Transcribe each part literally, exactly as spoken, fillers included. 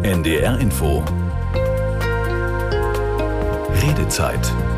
N D R Info. Redezeit.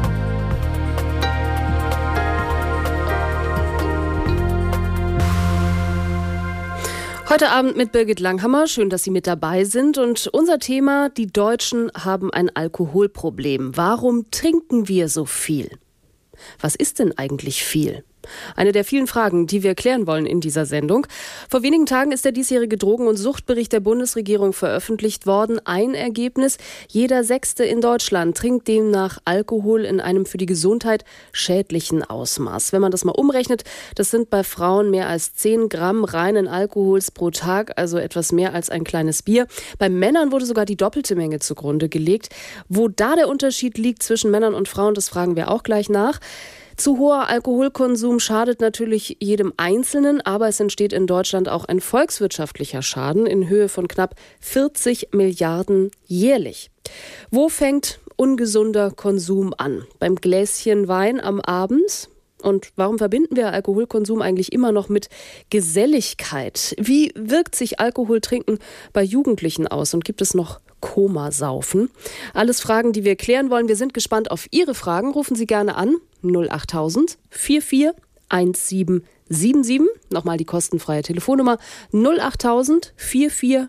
Heute Abend mit Birgit Langhammer. Schön, dass Sie mit dabei sind. Und unser Thema: Die Deutschen haben ein Alkoholproblem. Warum trinken wir so viel? Was ist denn eigentlich viel? Eine der vielen Fragen, die wir klären wollen in dieser Sendung. Vor wenigen Tagen ist der diesjährige Drogen- und Suchtbericht der Bundesregierung veröffentlicht worden. Ein Ergebnis: Jeder Sechste in Deutschland trinkt demnach Alkohol in einem für die Gesundheit schädlichen Ausmaß. Wenn man das mal umrechnet, das sind bei Frauen mehr als zehn Gramm reinen Alkohols pro Tag, also etwas mehr als ein kleines Bier. Bei Männern wurde sogar die doppelte Menge zugrunde gelegt. Wo da der Unterschied liegt zwischen Männern und Frauen, das fragen wir auch gleich nach. Zu hoher Alkoholkonsum schadet natürlich jedem Einzelnen, aber es entsteht in Deutschland auch ein volkswirtschaftlicher Schaden in Höhe von knapp vierzig Milliarden jährlich. Wo fängt ungesunder Konsum an? Beim Gläschen Wein am Abend? Und warum verbinden wir Alkoholkonsum eigentlich immer noch mit Geselligkeit? Wie wirkt sich Alkoholtrinken bei Jugendlichen aus und gibt es noch Komasaufen? Alles Fragen, die wir klären wollen. Wir sind gespannt auf Ihre Fragen. Rufen Sie gerne an. null achttausend vierundvierzig siebzehn. Nochmal die kostenfreie Telefonnummer null achttausend vierundvierzig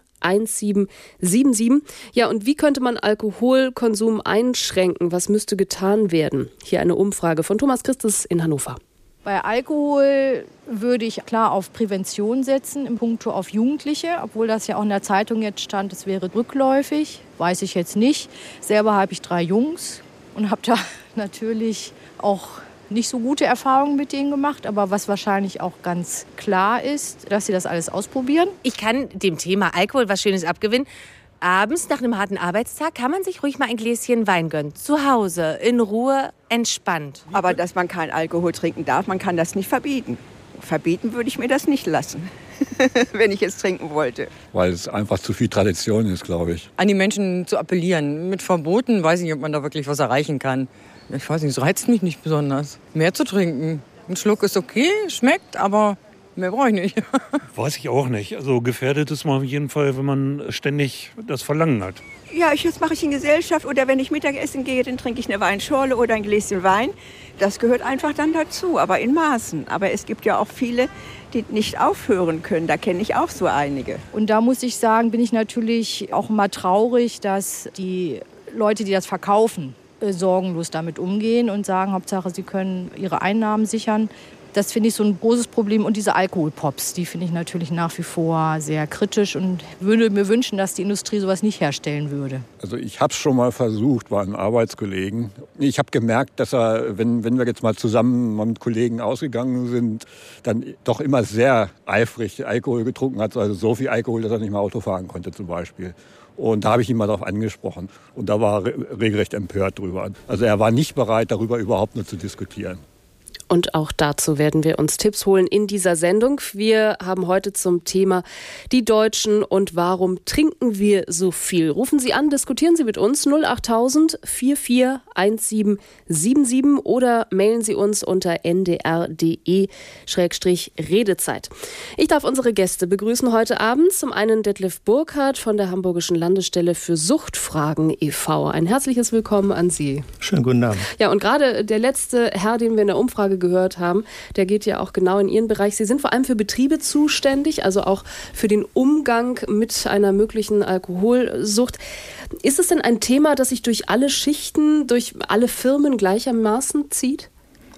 siebzehn. Ja, und wie könnte man Alkoholkonsum einschränken? Was müsste getan werden? Hier eine Umfrage von Thomas Christus in Hannover. Bei Alkohol würde ich klar auf Prävention setzen, im Punkto auf Jugendliche, obwohl das ja auch in der Zeitung jetzt stand, es wäre rückläufig, weiß ich jetzt nicht. Selber habe ich drei Jungs und habe da natürlich auch nicht so gute Erfahrungen mit denen gemacht, aber was wahrscheinlich auch ganz klar ist, dass sie das alles ausprobieren. Ich kann dem Thema Alkohol was Schönes abgewinnen. Abends nach einem harten Arbeitstag kann man sich ruhig mal ein Gläschen Wein gönnen. Zu Hause, in Ruhe, entspannt. Aber dass man keinen Alkohol trinken darf, man kann das nicht verbieten. Verbieten würde ich mir das nicht lassen, wenn ich es trinken wollte. Weil es einfach zu viel Tradition ist, glaube ich. An die Menschen zu appellieren. Mit Verboten weiß ich nicht, ob man da wirklich was erreichen kann. Ich weiß nicht, es reizt mich nicht besonders. Mehr zu trinken. Ein Schluck ist okay, schmeckt, aber mehr brauche ich nicht. Weiß ich auch nicht. Also gefährdet ist man auf jeden Fall, wenn man ständig das Verlangen hat. Ja, ich, das mache ich in Gesellschaft. Oder wenn ich Mittagessen gehe, dann trinke ich eine Weinschorle oder ein Gläschen Wein. Das gehört einfach dann dazu, aber in Maßen. Aber es gibt ja auch viele, die nicht aufhören können. Da kenne ich auch so einige. Und da muss ich sagen, bin ich natürlich auch mal traurig, dass die Leute, die das verkaufen, sorgenlos damit umgehen und sagen, Hauptsache, sie können ihre Einnahmen sichern. Das finde ich so ein großes Problem. Und diese Alkoholpops, die finde ich natürlich nach wie vor sehr kritisch und würde mir wünschen, dass die Industrie sowas nicht herstellen würde. Also ich habe es schon mal versucht bei einem Arbeitskollegen. Ich habe gemerkt, dass er, wenn, wenn wir jetzt mal zusammen mal mit Kollegen ausgegangen sind, dann doch immer sehr eifrig Alkohol getrunken hat. Also so viel Alkohol, dass er nicht mehr Auto fahren konnte zum Beispiel. Und da habe ich ihn mal darauf angesprochen. Und da war er regelrecht empört drüber. Also er war nicht bereit, darüber überhaupt nur zu diskutieren. Und auch dazu werden wir uns Tipps holen in dieser Sendung. Wir haben heute zum Thema die Deutschen und warum trinken wir so viel. Rufen Sie an, diskutieren Sie mit uns null achttausend vierundvierzig siebzehn siebzehn oder mailen Sie uns unter n d r punkt d e Schrägstrich Redezeit. Ich darf unsere Gäste begrüßen heute Abend. Zum einen Detlef Burkhardt von der Hamburgischen Landesstelle für Suchtfragen e V Ein herzliches Willkommen an Sie. Schönen guten Abend. Ja, und gerade der letzte Herr, den wir in der Umfrage gehört haben, der geht ja auch genau in Ihren Bereich. Sie sind vor allem für Betriebe zuständig, also auch für den Umgang mit einer möglichen Alkoholsucht. Ist es denn ein Thema, das sich durch alle Schichten, durch alle Firmen gleichermaßen zieht?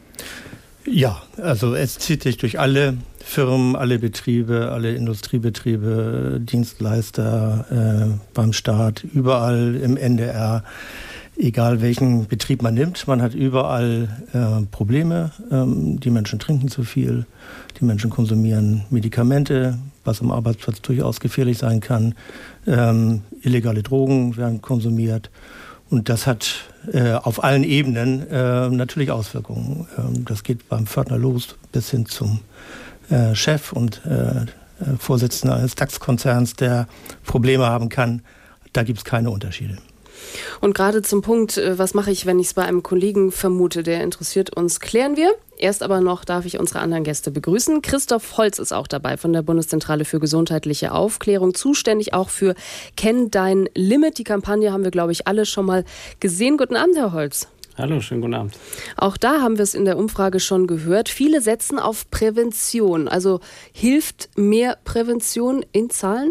Ja, also es zieht sich durch alle Firmen, alle Betriebe, alle Industriebetriebe, Dienstleister äh, beim Staat, überall im N D R. Egal welchen Betrieb man nimmt, man hat überall äh, Probleme. Ähm, die Menschen trinken zu viel, die Menschen konsumieren Medikamente, was am Arbeitsplatz durchaus gefährlich sein kann. Ähm, illegale Drogen werden konsumiert. Und das hat äh, auf allen Ebenen äh, natürlich Auswirkungen. Ähm, das geht beim Pförtner los bis hin zum äh, Chef und äh, Vorsitzender eines DAX-Konzerns, der Probleme haben kann. Da gibt es keine Unterschiede. Und gerade zum Punkt, was mache ich, wenn ich es bei einem Kollegen vermute, der interessiert uns, klären wir. Erst aber noch darf ich unsere anderen Gäste begrüßen. Christoph Holz ist auch dabei von der Bundeszentrale für gesundheitliche Aufklärung, zuständig auch für Kenn dein Limit. Die Kampagne haben wir, glaube ich, alle schon mal gesehen. Guten Abend, Herr Holz. Hallo, schönen guten Abend. Auch da haben wir es in der Umfrage schon gehört. Viele setzen auf Prävention. Also hilft mehr Prävention in Zahlen?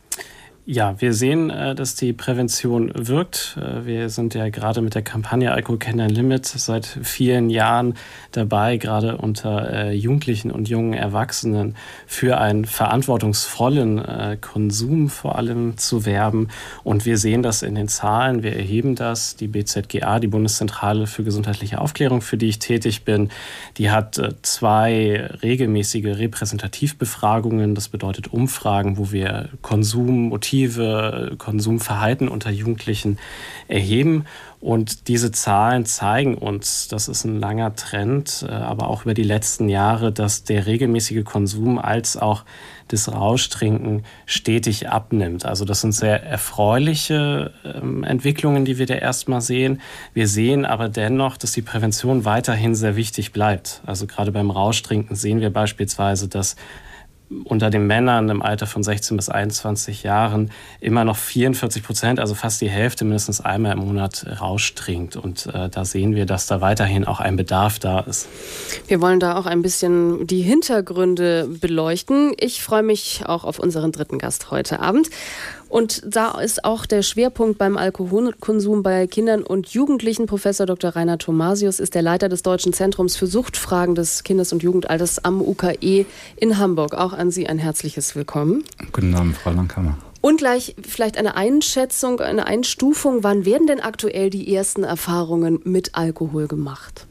Ja, wir sehen, dass die Prävention wirkt. Wir sind ja gerade mit der Kampagne Alkohol kenn dein Limit seit vielen Jahren dabei, gerade unter Jugendlichen und jungen Erwachsenen für einen verantwortungsvollen Konsum vor allem zu werben. Und wir sehen das in den Zahlen. Wir erheben das. Die B Z G A, die Bundeszentrale für gesundheitliche Aufklärung, für die ich tätig bin, die hat zwei regelmäßige Repräsentativbefragungen. Das bedeutet Umfragen, wo wir Konsum, Konsumverhalten unter Jugendlichen erheben. Und diese Zahlen zeigen uns, das ist ein langer Trend, aber auch über die letzten Jahre, dass der regelmäßige Konsum als auch das Rauschtrinken stetig abnimmt. Also das sind sehr erfreuliche ähm, Entwicklungen, die wir da erstmal sehen. Wir sehen aber dennoch, dass die Prävention weiterhin sehr wichtig bleibt. Also gerade beim Rauschtrinken sehen wir beispielsweise, dass unter den Männern im Alter von sechzehn bis einundzwanzig Jahren immer noch vierundvierzig Prozent, also fast die Hälfte, mindestens einmal im Monat Rausch trinkt. Und äh, da sehen wir, dass da weiterhin auch ein Bedarf da ist. Wir wollen da auch ein bisschen die Hintergründe beleuchten. Ich freue mich auch auf unseren dritten Gast heute Abend. Und da ist auch der Schwerpunkt beim Alkoholkonsum bei Kindern und Jugendlichen. Professor Doktor Rainer Thomasius ist der Leiter des Deutschen Zentrums für Suchtfragen des Kindes- und Jugendalters am U K E in Hamburg. Auch an Sie ein herzliches Willkommen. Guten Abend, Frau Langhammer. Und gleich vielleicht eine Einschätzung, eine Einstufung. Wann werden denn aktuell die ersten Erfahrungen mit Alkohol gemacht?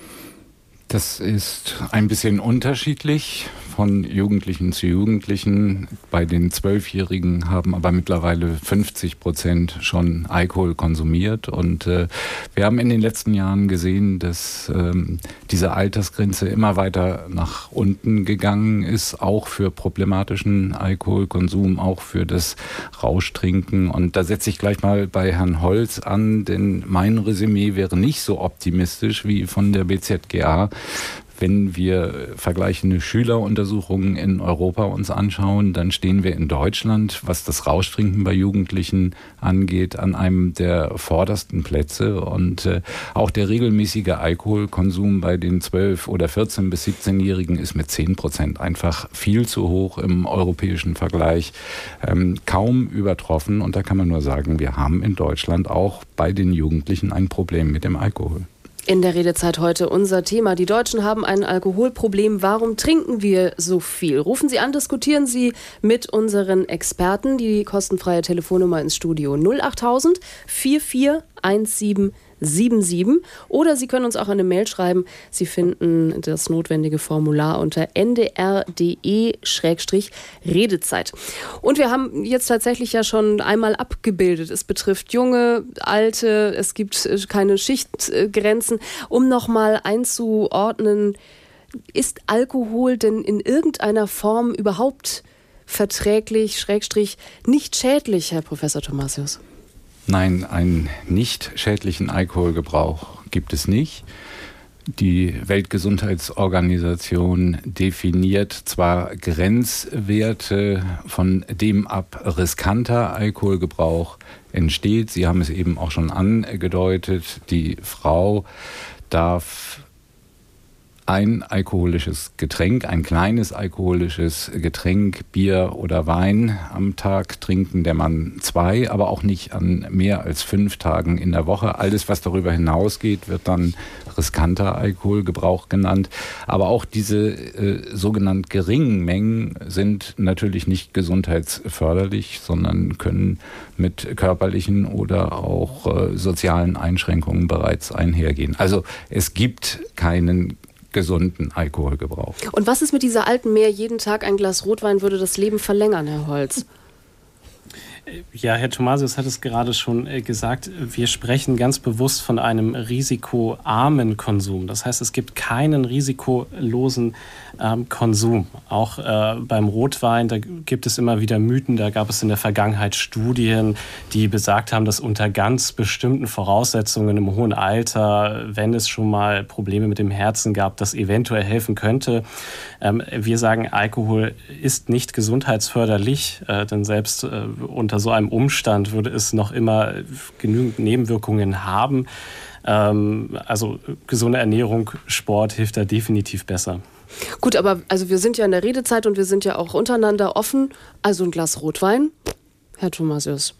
Das ist ein bisschen unterschiedlich von Jugendlichen zu Jugendlichen. Bei den Zwölfjährigen haben aber mittlerweile fünfzig Prozent schon Alkohol konsumiert. Und äh, wir haben in den letzten Jahren gesehen, dass ähm, diese Altersgrenze immer weiter nach unten gegangen ist, auch für problematischen Alkoholkonsum, auch für das Rauschtrinken. Und da setze ich gleich mal bei Herrn Holz an, denn mein Resümee wäre nicht so optimistisch wie von der B Z G A. Wenn wir vergleichende Schüleruntersuchungen in Europa uns anschauen, dann stehen wir in Deutschland, was das Rauschtrinken bei Jugendlichen angeht, an einem der vordersten Plätze. Und äh, auch der regelmäßige Alkoholkonsum bei den zwölf- oder vierzehn- bis siebzehnjährigen ist mit zehn Prozent einfach viel zu hoch im europäischen Vergleich, ähm, kaum übertroffen. Und da kann man nur sagen, wir haben in Deutschland auch bei den Jugendlichen ein Problem mit dem Alkohol. In der Redezeit heute unser Thema. Die Deutschen haben ein Alkoholproblem. Warum trinken wir so viel? Rufen Sie an, diskutieren Sie mit unseren Experten. Die kostenfreie Telefonnummer ins Studio null achttausend vierundvierzig siebzehn siebenundsiebzig. Oder Sie können uns auch eine Mail schreiben. Sie finden das notwendige Formular unter n d r punkt d e Schrägstrich Redezeit. Und wir haben jetzt tatsächlich ja schon einmal abgebildet. Es betrifft Junge, Alte, es gibt keine Schichtgrenzen. Um nochmal einzuordnen, ist Alkohol denn in irgendeiner Form überhaupt verträglich, Schrägstrich, nicht schädlich, Herr Professor Thomasius? Nein, einen nicht schädlichen Alkoholgebrauch gibt es nicht. Die Weltgesundheitsorganisation definiert zwar Grenzwerte, von dem ab riskanter Alkoholgebrauch entsteht. Sie haben es eben auch schon angedeutet, die Frau darf ein alkoholisches Getränk, ein kleines alkoholisches Getränk, Bier oder Wein am Tag trinken, der Mann zwei, aber auch nicht an mehr als fünf Tagen in der Woche. Alles, was darüber hinausgeht, wird dann riskanter Alkoholgebrauch genannt. Aber auch diese äh, sogenannt geringen Mengen sind natürlich nicht gesundheitsförderlich, sondern können mit körperlichen oder auch äh, sozialen Einschränkungen bereits einhergehen. Also es gibt keinen gesunden Alkoholgebrauch. Und was ist mit dieser alten Mehr, jeden Tag ein Glas Rotwein würde das Leben verlängern, Herr Holz? Ja, Herr Thomasius hat es gerade schon gesagt, wir sprechen ganz bewusst von einem risikoarmen Konsum. Das heißt, es gibt keinen risikolosen ähm, Konsum. Auch äh, beim Rotwein, da gibt es immer wieder Mythen, da gab es in der Vergangenheit Studien, die besagt haben, dass unter ganz bestimmten Voraussetzungen im hohen Alter, wenn es schon mal Probleme mit dem Herzen gab, das eventuell helfen könnte. Ähm, wir sagen, Alkohol ist nicht gesundheitsförderlich, äh, denn selbst äh, unter so einem Umstand würde es noch immer genügend Nebenwirkungen haben. Ähm, also gesunde Ernährung, Sport hilft da definitiv besser. Gut, aber also wir sind ja in der Redezeit und wir sind ja auch untereinander offen. Also ein Glas Rotwein, Herr Thomasius.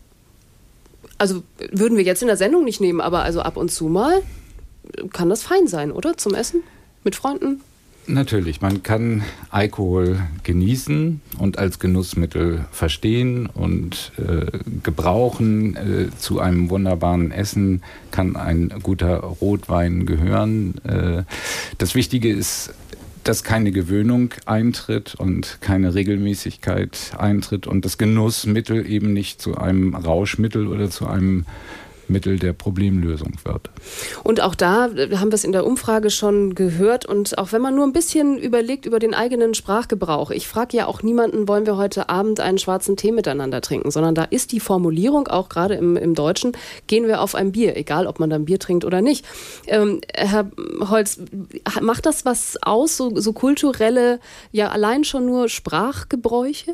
Also würden wir jetzt in der Sendung nicht nehmen, aber also ab und zu mal kann das fein sein, oder? Zum Essen? Mit Freunden? Natürlich, man kann Alkohol genießen und als Genussmittel verstehen und äh, gebrauchen. Äh, zu einem wunderbaren Essen kann ein guter Rotwein gehören. Äh, das Wichtige ist, dass keine Gewöhnung eintritt und keine Regelmäßigkeit eintritt und das Genussmittel eben nicht zu einem Rauschmittel oder zu einem Mittel der Problemlösung wird. Und auch da haben wir es in der Umfrage schon gehört und auch wenn man nur ein bisschen überlegt über den eigenen Sprachgebrauch, ich frage ja auch niemanden, wollen wir heute Abend einen schwarzen Tee miteinander trinken, sondern da ist die Formulierung, auch gerade im, im Deutschen, gehen wir auf ein Bier, egal ob man dann Bier trinkt oder nicht. Ähm, Herr Holz, macht das was aus, so, so kulturelle, ja allein schon nur Sprachgebräuche?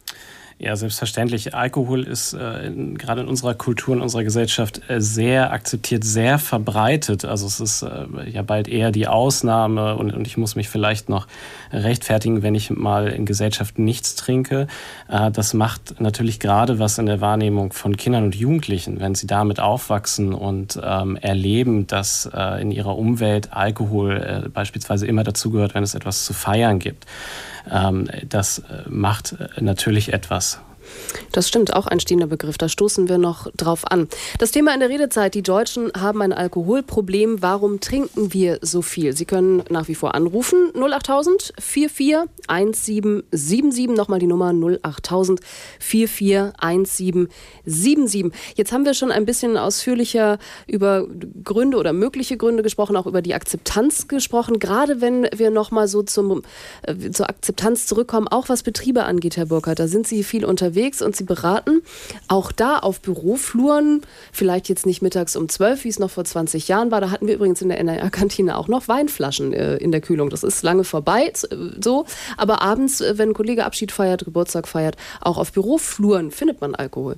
Ja, selbstverständlich. Alkohol ist äh, in, gerade in unserer Kultur, in unserer Gesellschaft äh, sehr akzeptiert, sehr verbreitet. Also es ist äh, ja bald eher die Ausnahme und, und ich muss mich vielleicht noch rechtfertigen, wenn ich mal in Gesellschaft nichts trinke. Äh, das macht natürlich gerade was in der Wahrnehmung von Kindern und Jugendlichen, wenn sie damit aufwachsen und ähm, erleben, dass äh, in ihrer Umwelt Alkohol äh, beispielsweise immer dazugehört, wenn es etwas zu feiern gibt. Ähm, das äh, macht äh, natürlich etwas. Das stimmt, auch ein stehender Begriff. Da stoßen wir noch drauf an. Das Thema in der Redezeit. Die Deutschen haben ein Alkoholproblem. Warum trinken wir so viel? Sie können nach wie vor anrufen. null achttausend vierundvierzig siebzehn siebenundsiebzig. Nochmal die Nummer null achttausend vierundvierzig siebzehn siebenundsiebzig. Jetzt haben wir schon ein bisschen ausführlicher über Gründe oder mögliche Gründe gesprochen, auch über die Akzeptanz gesprochen. Gerade wenn wir nochmal so zum, äh, zur Akzeptanz zurückkommen, auch was Betriebe angeht, Herr Burkhardt, da sind Sie viel unterwegs und Sie beraten auch da auf Bürofluren, vielleicht jetzt nicht mittags um zwölf, wie es noch vor zwanzig Jahren war. Da hatten wir übrigens in der N R A-Kantine auch noch Weinflaschen äh, in der Kühlung. Das ist lange vorbei, so. Aber abends, äh, wenn ein Kollege Abschied feiert, Geburtstag feiert, auch auf Bürofluren findet man Alkohol.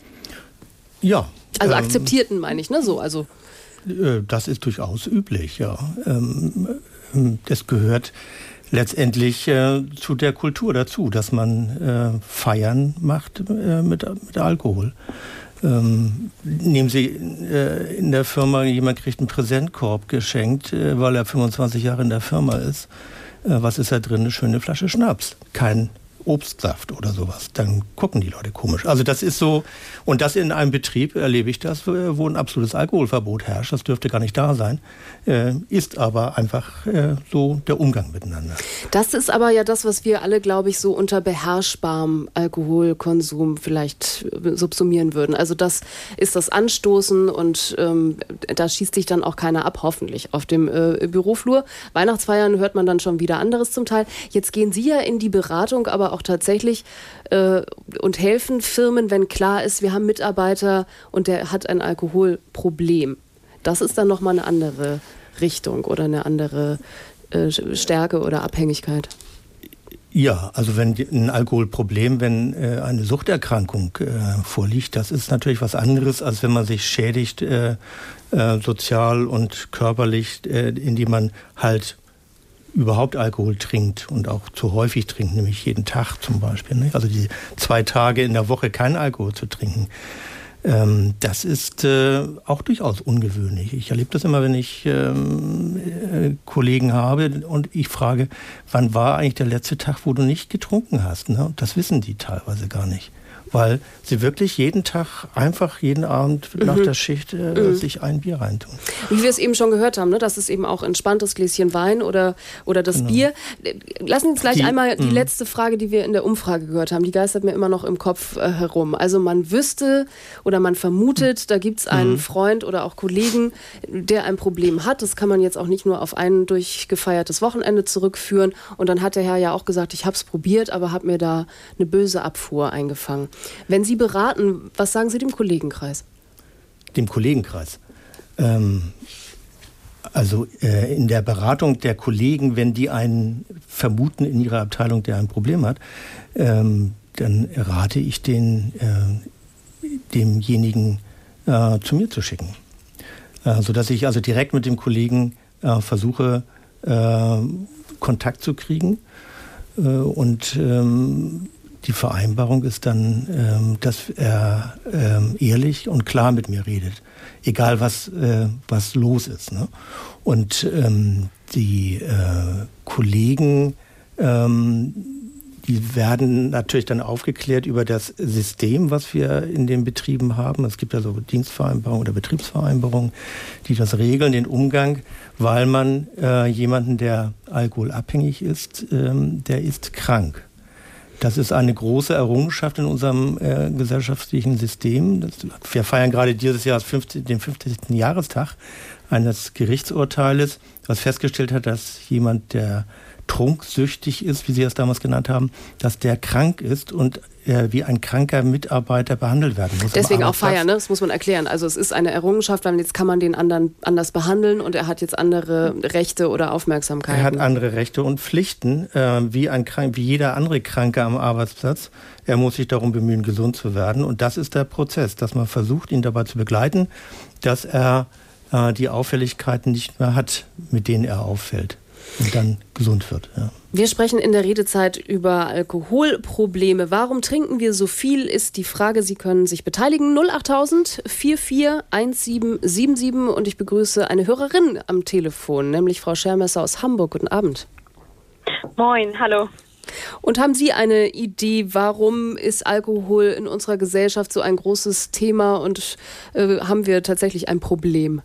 Ja. Also ähm, akzeptierten meine ich, ne? So, also. Äh, das ist durchaus üblich, ja. Ähm, das gehört letztendlich äh, zu der Kultur dazu, dass man äh, Feiern macht äh, mit, mit Alkohol. Ähm, nehmen Sie äh, in der Firma, jemand kriegt einen Präsentkorb geschenkt, äh, weil er fünfundzwanzig Jahre in der Firma ist. Äh, was ist da drin? Eine schöne Flasche Schnaps. Kein Obstsaft oder sowas. Dann gucken die Leute komisch. Also das ist so, und das in einem Betrieb erlebe ich das, wo ein absolutes Alkoholverbot herrscht. Das dürfte gar nicht da sein. Äh, ist aber einfach äh, so der Umgang miteinander. Das ist aber ja das, was wir alle, glaube ich, so unter beherrschbarem Alkoholkonsum vielleicht subsumieren würden. Also das ist das Anstoßen und ähm, da schießt sich dann auch keiner ab, hoffentlich, auf dem äh, Büroflur. Weihnachtsfeiern hört man dann schon wieder anderes zum Teil. Jetzt gehen Sie ja in die Beratung, aber auch tatsächlich äh, und helfen Firmen, wenn klar ist, wir haben Mitarbeiter und der hat ein Alkoholproblem. Das ist dann nochmal eine andere Richtung oder eine andere äh, Stärke oder Abhängigkeit. Ja, also wenn ein Alkoholproblem, wenn äh, eine Suchterkrankung äh, vorliegt, das ist natürlich was anderes, als wenn man sich schädigt, äh, äh, sozial und körperlich, äh, indem man halt überhaupt Alkohol trinkt und auch zu häufig trinkt, nämlich jeden Tag zum Beispiel. Ne? Also die zwei Tage in der Woche kein Alkohol zu trinken, Ähm, das ist äh, auch durchaus ungewöhnlich. Ich erlebe das immer, wenn ich ähm, äh, Kollegen habe und ich frage, wann war eigentlich der letzte Tag, wo du nicht getrunken hast? Ne? Das wissen die teilweise gar nicht. Weil sie wirklich jeden Tag, einfach jeden Abend nach mhm. der Schicht äh, mhm. sich ein Bier reintun. Wie wir es eben schon gehört haben, ne? Das ist eben auch entspanntes Gläschen Wein oder, oder das genau. Bier. Lassen Sie uns gleich die, einmal die mh. letzte Frage, die wir in der Umfrage gehört haben, die geistert mir immer noch im Kopf äh, herum. Also man wüsste oder man vermutet, da gibt es einen mhm. Freund oder auch Kollegen, der ein Problem hat. Das kann man jetzt auch nicht nur auf ein durchgefeiertes Wochenende zurückführen. Und dann hat der Herr ja auch gesagt, ich habe es probiert, aber habe mir da eine böse Abfuhr eingefangen. Wenn Sie beraten, was sagen Sie dem Kollegenkreis? Dem Kollegenkreis? Ähm, also äh, in der Beratung der Kollegen, wenn die einen vermuten in ihrer Abteilung, der ein Problem hat, ähm, dann rate ich den, äh, demjenigen äh, zu mir zu schicken. Äh, sodass ich also direkt mit dem Kollegen äh, versuche, äh, Kontakt zu kriegen äh, und ähm, die Vereinbarung ist dann, ähm, dass er ähm, ehrlich und klar mit mir redet, egal was, äh, was los ist. Ne? Und ähm, die äh, Kollegen, ähm, die werden natürlich dann aufgeklärt über das System, was wir in den Betrieben haben. Es gibt also Dienstvereinbarungen oder Betriebsvereinbarungen, die das regeln, den Umgang, weil man äh, jemanden, der alkoholabhängig ist, ähm, der ist krank. Das ist eine große Errungenschaft in unserem äh, gesellschaftlichen System. Das, wir feiern gerade dieses Jahr den fünfzigsten Jahrestag eines Gerichtsurteiles, was festgestellt hat, dass jemand, der trunksüchtig ist, wie Sie es damals genannt haben, dass der krank ist und äh, wie ein kranker Mitarbeiter behandelt werden muss. Deswegen auch feiern, ne? Das muss man erklären. Also es ist eine Errungenschaft, weil jetzt kann man den anderen anders behandeln und er hat jetzt andere Rechte oder Aufmerksamkeiten. Er hat andere Rechte und Pflichten, äh, wie, ein Krank- wie jeder andere Kranke am Arbeitsplatz. Er muss sich darum bemühen, gesund zu werden. Und das ist der Prozess, dass man versucht, ihn dabei zu begleiten, dass er äh, die Auffälligkeiten nicht mehr hat, mit denen er auffällt. Und dann gesund wird. Ja. Wir sprechen in der Redezeit über Alkoholprobleme. Warum trinken wir so viel, ist die Frage. Sie können sich beteiligen. null achttausend vier vier eins sieben sieben sieben. Und ich begrüße eine Hörerin am Telefon, nämlich Frau Schermesser aus Hamburg. Guten Abend. Moin, hallo. Und haben Sie eine Idee, warum ist Alkohol in unserer Gesellschaft so ein großes Thema und äh, haben wir tatsächlich ein Problem?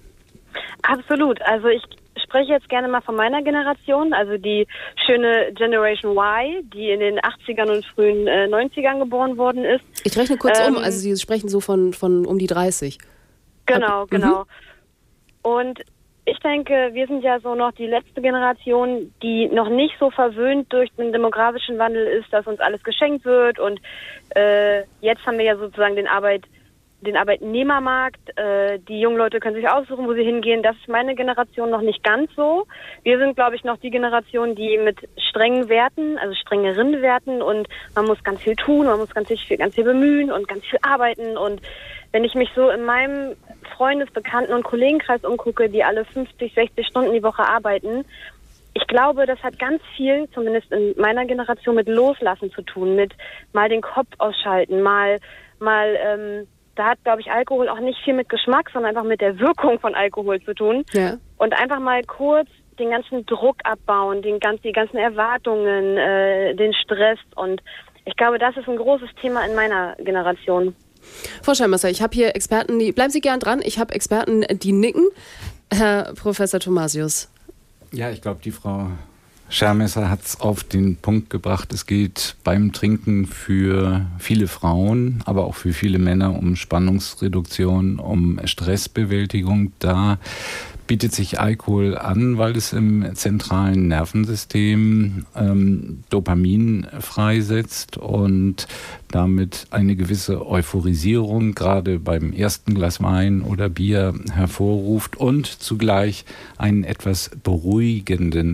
Absolut. Also ich spreche jetzt gerne mal von meiner Generation, also die schöne Generation Y, die in den achtzigern und frühen äh, neunzigern geboren worden ist. Ich rechne kurz ähm, um, also Sie sprechen so von, von um die dreißig. Genau, Ab, genau. Mhm. Und ich denke, wir sind ja so noch die letzte Generation, die noch nicht so verwöhnt durch den demografischen Wandel ist, dass uns alles geschenkt wird. Und äh, jetzt haben wir ja sozusagen den Arbeit den Arbeitnehmermarkt, äh, die jungen Leute können sich aussuchen, wo sie hingehen. Das ist meine Generation noch nicht ganz so. Wir sind, glaube ich, noch die Generation, die mit strengen Werten, also strengeren Werten und man muss ganz viel tun, man muss ganz viel, ganz viel bemühen und ganz viel arbeiten. Und wenn ich mich so in meinem Freundes-, Bekannten- und Kollegenkreis umgucke, die alle fünfzig, sechzig Stunden die Woche arbeiten, ich glaube, das hat ganz viel, zumindest in meiner Generation, mit Loslassen zu tun, mit mal den Kopf ausschalten, mal, mal, ähm, da hat, glaube ich, Alkohol auch nicht viel mit Geschmack, sondern einfach mit der Wirkung von Alkohol zu tun. Ja. Und einfach mal kurz den ganzen Druck abbauen, den ganz, die ganzen Erwartungen, äh, den Stress. Und ich glaube, das ist ein großes Thema in meiner Generation. Frau Schermesser, ich habe hier Experten, die, bleiben Sie gern dran, ich habe Experten, die nicken. Herr Professor Thomasius. Ja, ich glaube, die Frau Schermesser hat es auf den Punkt gebracht. Es geht beim Trinken für viele Frauen, aber auch für viele Männer um Spannungsreduktion, um Stressbewältigung. Da bietet sich Alkohol an, weil es im zentralen Nervensystem ähm, Dopamin freisetzt und damit eine gewisse Euphorisierung gerade beim ersten Glas Wein oder Bier hervorruft und zugleich einen etwas beruhigenden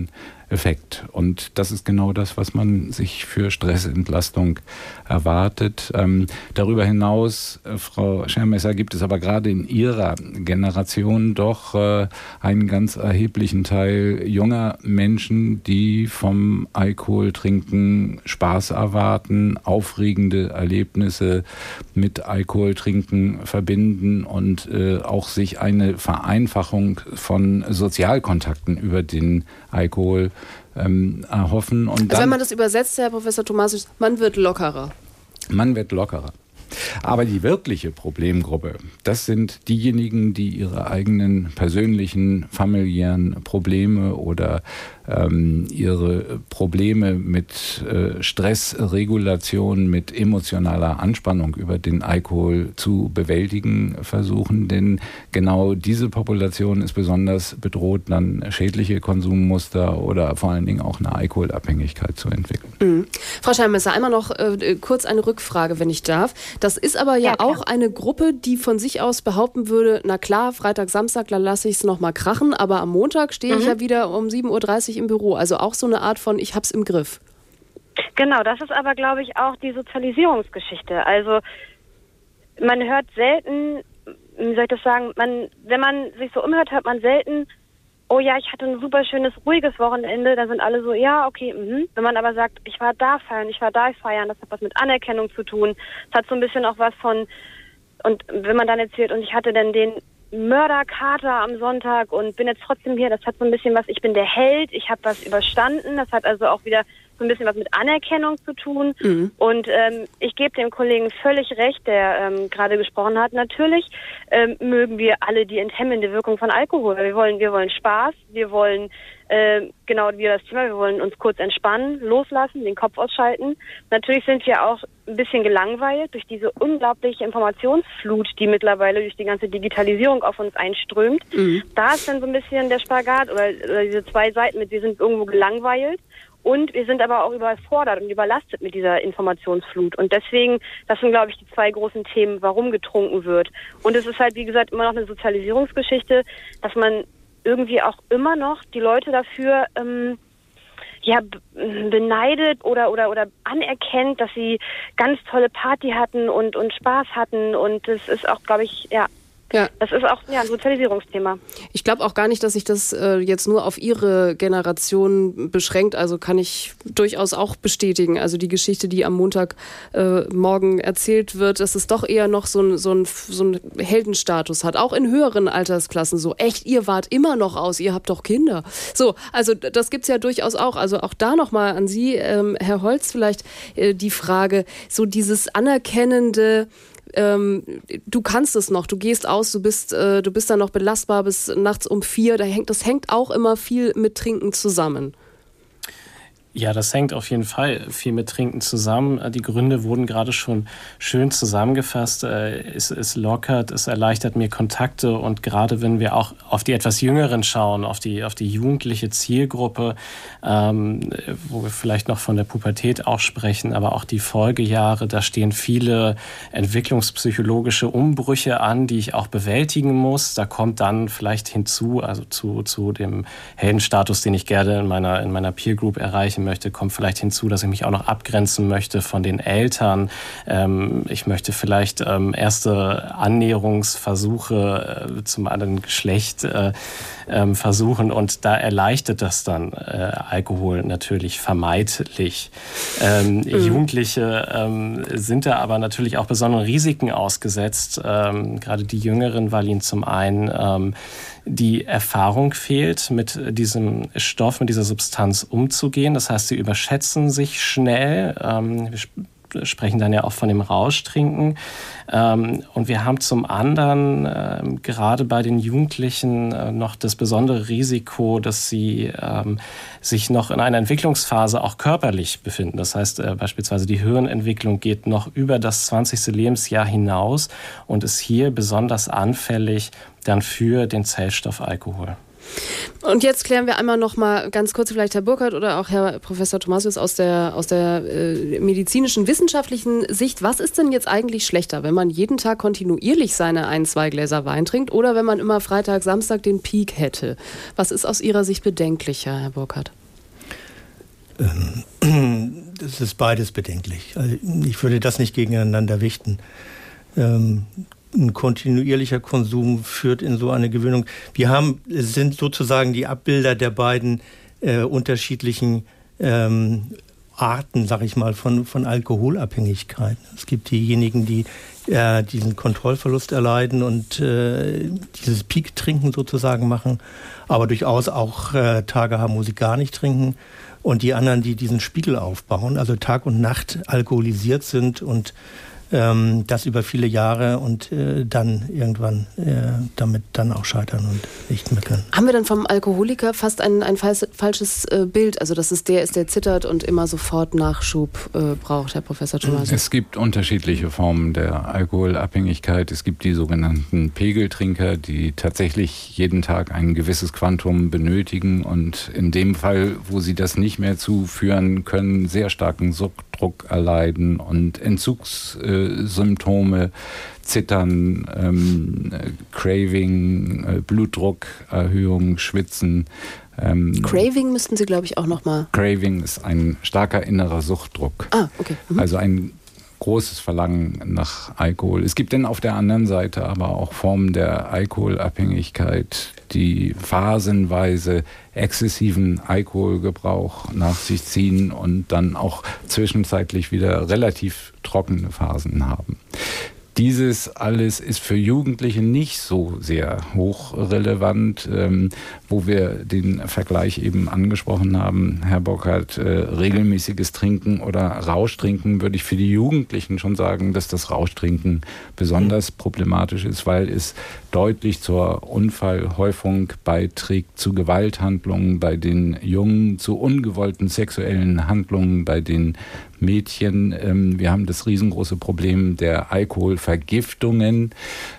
Effekt. Und das ist genau das, was man sich für Stressentlastung erwartet. Ähm, darüber hinaus, äh, Frau Schermesser, gibt es aber gerade in Ihrer Generation doch äh, einen ganz erheblichen Teil junger Menschen, die vom Alkoholtrinken Spaß erwarten, aufregende Erlebnisse mit Alkoholtrinken verbinden und äh, auch sich eine Vereinfachung von Sozialkontakten über den Alkohol ähm, erhoffen. Und also dann, wenn man das übersetzt, Herr Professor Thomasius, man wird lockerer. Man wird lockerer. Aber die wirkliche Problemgruppe, das sind diejenigen, die ihre eigenen persönlichen, familiären Probleme oder ähm, ihre Probleme mit äh, Stressregulation, mit emotionaler Anspannung über den Alkohol zu bewältigen versuchen. Denn genau diese Population ist besonders bedroht, dann schädliche Konsummuster oder vor allen Dingen auch eine Alkoholabhängigkeit zu entwickeln. Mhm. Frau Scheinmesser, einmal noch äh, kurz eine Rückfrage, wenn ich darf. Das ist aber ja, ja auch eine Gruppe, die von sich aus behaupten würde, na klar, Freitag, Samstag, da lasse ich es nochmal krachen, aber am Montag stehe mhm. ich ja wieder um sieben Uhr dreißig im Büro. Also auch so eine Art von, ich hab's im Griff. Genau, das ist aber, glaube ich, auch die Sozialisierungsgeschichte. Also man hört selten, wie soll ich das sagen, man, wenn man sich so umhört, hört man selten, oh ja, ich hatte ein super schönes, ruhiges Wochenende, da sind alle so, ja, okay, mhm. Wenn man aber sagt, ich war da feiern, ich war da feiern, das hat was mit Anerkennung zu tun, das hat so ein bisschen auch was von, und wenn man dann erzählt, und ich hatte dann den Mörderkater am Sonntag und bin jetzt trotzdem hier, das hat so ein bisschen was, ich bin der Held, ich habe was überstanden, das hat also auch wieder so ein bisschen was mit Anerkennung zu tun. Mhm. Und ähm, ich gebe dem Kollegen völlig recht, der ähm, gerade gesprochen hat. Natürlich ähm, mögen wir alle die enthemmende Wirkung von Alkohol. Wir wollen, wir wollen Spaß, wir wollen äh, genau wie das Thema, wir wollen uns kurz entspannen, loslassen, den Kopf ausschalten. Natürlich sind wir auch ein bisschen gelangweilt durch diese unglaubliche Informationsflut, die mittlerweile durch die ganze Digitalisierung auf uns einströmt. Mhm. Da ist dann so ein bisschen der Spagat oder, oder diese zwei Seiten mit, wir sind irgendwo gelangweilt. Und wir sind aber auch überfordert und überlastet mit dieser Informationsflut. Und deswegen, das sind, glaube ich, die zwei großen Themen, warum getrunken wird. Und es ist halt, wie gesagt, immer noch eine Sozialisierungsgeschichte, dass man irgendwie auch immer noch die Leute dafür ähm, ja, beneidet oder, oder, oder anerkennt, dass sie ganz tolle Party hatten und, und Spaß hatten. Und das ist auch, glaube ich, ja, Ja. Das ist auch ja, ein Sozialisierungsthema. Ich glaube auch gar nicht, dass sich das äh, jetzt nur auf Ihre Generation beschränkt. Also kann ich durchaus auch bestätigen. Also die Geschichte, die am Montagmorgen äh, erzählt wird, dass es doch eher noch so ein, so ein, so ein Heldenstatus hat. Auch in höheren Altersklassen so. Echt, ihr wart immer noch aus, ihr habt doch Kinder. So, also das gibt's ja durchaus auch. Also auch da nochmal an Sie, ähm, Herr Holz, vielleicht äh, die Frage, so dieses anerkennende, Ähm, du kannst es noch, du gehst aus, du bist, äh, du bist dann noch belastbar bis nachts um vier. Da hängt, das hängt auch immer viel mit Trinken zusammen. Ja, das hängt auf jeden Fall viel mit Trinken zusammen. Die Gründe wurden gerade schon schön zusammengefasst. Es, es lockert, es erleichtert mir Kontakte und gerade wenn wir auch auf die etwas Jüngeren schauen, auf die, auf die jugendliche Zielgruppe, ähm, wo wir vielleicht noch von der Pubertät auch sprechen, aber auch die Folgejahre, da stehen viele entwicklungspsychologische Umbrüche an, die ich auch bewältigen muss. Da kommt dann vielleicht hinzu, also zu, zu dem Heldenstatus, den ich gerne in meiner, in meiner Peer Group erreichen möchte, kommt vielleicht hinzu, dass ich mich auch noch abgrenzen möchte von den Eltern. Ähm, ich möchte vielleicht ähm, erste Annäherungsversuche äh, zum anderen Geschlecht äh, ähm, versuchen und da erleichtert das dann äh, Alkohol natürlich vermeidlich. Ähm, mhm. Jugendliche ähm, sind da aber natürlich auch besonderen Risiken ausgesetzt, ähm, gerade die Jüngeren, weil ihnen zum einen ähm, die Erfahrung fehlt, mit diesem Stoff, mit dieser Substanz umzugehen. Das heißt, sie überschätzen sich schnell. Ähm, wir sprechen dann ja auch von dem Rauschtrinken. Ähm, und wir haben zum anderen äh, gerade bei den Jugendlichen äh, noch das besondere Risiko, dass sie ähm, sich noch in einer Entwicklungsphase auch körperlich befinden. Das heißt äh, beispielsweise die Hirnentwicklung geht noch über das zwanzigste Lebensjahr hinaus und ist hier besonders anfällig dann für den Zellstoff Alkohol. Und jetzt klären wir einmal noch mal ganz kurz, vielleicht Herr Burkhardt oder auch Herr Professor Thomasius aus der, aus der äh, medizinischen, wissenschaftlichen Sicht. Was ist denn jetzt eigentlich schlechter, wenn man jeden Tag kontinuierlich seine ein, zwei Gläser Wein trinkt oder wenn man immer Freitag, Samstag den Peak hätte? Was ist aus Ihrer Sicht bedenklicher, Herr Burkhardt? Ähm, das ist beides bedenklich. Also ich würde das nicht gegeneinander wichten. Ähm, ein kontinuierlicher Konsum führt in so eine Gewöhnung. Wir haben, sind sozusagen die Abbilder der beiden äh, unterschiedlichen ähm, Arten, sag ich mal, von, von Alkoholabhängigkeiten. Es gibt diejenigen, die äh, diesen Kontrollverlust erleiden und äh, dieses Peak-Trinken sozusagen machen, aber durchaus auch äh, Tage haben, wo sie gar nicht trinken. Und die anderen, die diesen Spiegel aufbauen, also Tag und Nacht alkoholisiert sind und ähm, das über viele Jahre und äh, dann irgendwann äh, damit dann auch scheitern und nicht mehr können. Haben wir dann vom Alkoholiker fast ein, ein falsch, falsches äh, Bild? Also dass es der ist, der zittert und immer sofort Nachschub äh, braucht, Herr Professor Tomasi? Es gibt unterschiedliche Formen der Alkoholabhängigkeit. Es gibt die sogenannten Pegeltrinker, die tatsächlich jeden Tag ein gewisses Quantum benötigen und in dem Fall, wo sie das nicht mehr zuführen können, sehr starken Suchtdruck erleiden und Entzugssymptome, Zittern, ähm, Craving, äh, Blutdruckerhöhung, Schwitzen. Ähm, Craving müssten Sie, glaube ich, auch noch mal... Craving ist ein starker innerer Suchtdruck. Ah, okay. Mhm. Also ein großes Verlangen nach Alkohol. Es gibt dann auf der anderen Seite aber auch Formen der Alkoholabhängigkeit, die phasenweise exzessiven Alkoholgebrauch nach sich ziehen und dann auch zwischenzeitlich wieder relativ trockene Phasen haben. Dieses alles ist für Jugendliche nicht so sehr hochrelevant, ähm, wo wir den Vergleich eben angesprochen haben. Herr Burkhardt, äh, regelmäßiges Trinken oder Rauschtrinken, würde ich für die Jugendlichen schon sagen, dass das Rauschtrinken besonders problematisch ist, weil es deutlich zur Unfallhäufung beiträgt, zu Gewalthandlungen bei den Jungen, zu ungewollten sexuellen Handlungen bei den Mädchen. Wir haben das riesengroße Problem der Alkoholvergiftungen.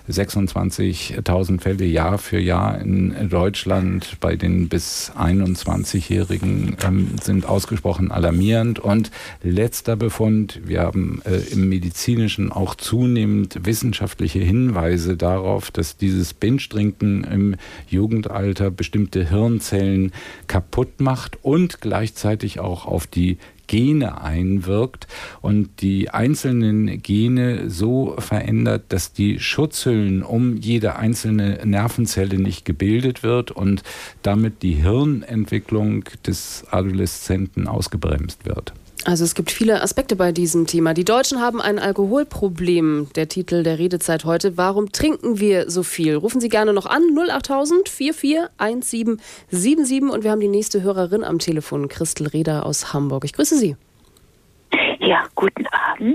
sechsundzwanzigtausend Fälle Jahr für Jahr in Deutschland bei den bis einundzwanzigjährigen sind ausgesprochen alarmierend. Und letzter Befund, wir haben im Medizinischen auch zunehmend wissenschaftliche Hinweise darauf, dass dieses Binge-Trinken im Jugendalter bestimmte Hirnzellen kaputt macht und gleichzeitig auch auf die Gene einwirkt und die einzelnen Gene so verändert, dass die Schutzhüllen um jede einzelne Nervenzelle nicht gebildet wird und damit die Hirnentwicklung des Adoleszenten ausgebremst wird. Also es gibt viele Aspekte bei diesem Thema. Die Deutschen haben ein Alkoholproblem. Der Titel der Redezeit heute. Warum trinken wir so viel? Rufen Sie gerne noch an. null achttausend vierundvierzig siebzehn siebenundsiebzig. Und wir haben die nächste Hörerin am Telefon. Christel Reder aus Hamburg. Ich grüße Sie. Ja, guten Abend.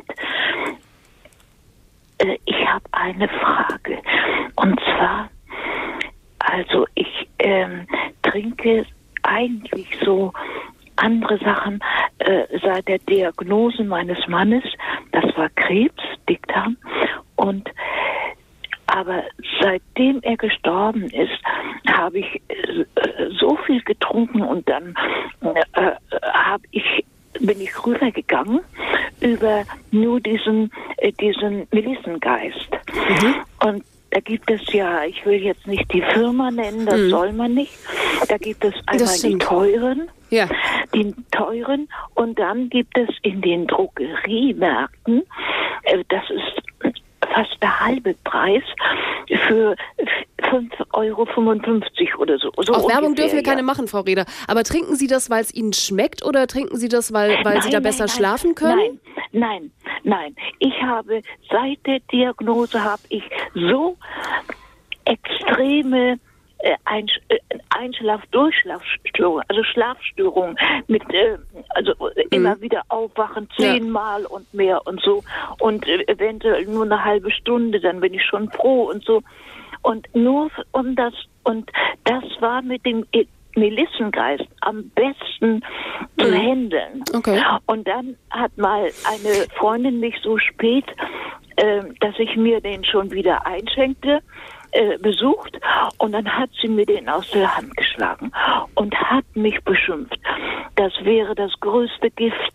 Äh, ich habe eine Frage. Und zwar, also ich ähm, trinke eigentlich so andere Sachen äh, seit der Diagnose meines Mannes. Das war Krebs, Dickdarm. Und aber seitdem er gestorben ist, habe ich äh, so viel getrunken und dann äh, habe ich bin ich rübergegangen über nur diesen äh, diesen Melissengeist. Mhm. Und da gibt es ja, ich will jetzt nicht die Firma nennen, das mhm. soll man nicht. Da gibt es einmal die teuren, ja. die teuren und dann gibt es in den Drogeriemärkten, äh, das ist fast der halbe Preis für fünf Euro fünfundfünfzig oder so. so Auch Werbung ungefähr, dürfen wir keine ja. machen, Frau Reder. Aber trinken Sie das, weil es Ihnen schmeckt oder trinken Sie das, weil, weil nein, Sie da besser nein, schlafen können? Nein, nein, nein. Ich habe seit der Diagnose habe ich so extreme äh, Einsch- äh, Einschlaf-Durchschlafstörungen, also Schlafstörungen mit äh, also äh, mhm. immer wieder aufwachen, zehnmal ja. und mehr und so und äh, eventuell nur eine halbe Stunde, dann bin ich schon froh und so und nur um das und das war mit dem Melissengeist am besten mhm. zu handeln. Okay. Und dann hat mal eine Freundin mich so spät, äh, dass ich mir den schon wieder einschenkte, äh, besucht und dann hat sie mir den aus der Hand geschlagen und hat mich beschimpft. Das wäre das größte Gift,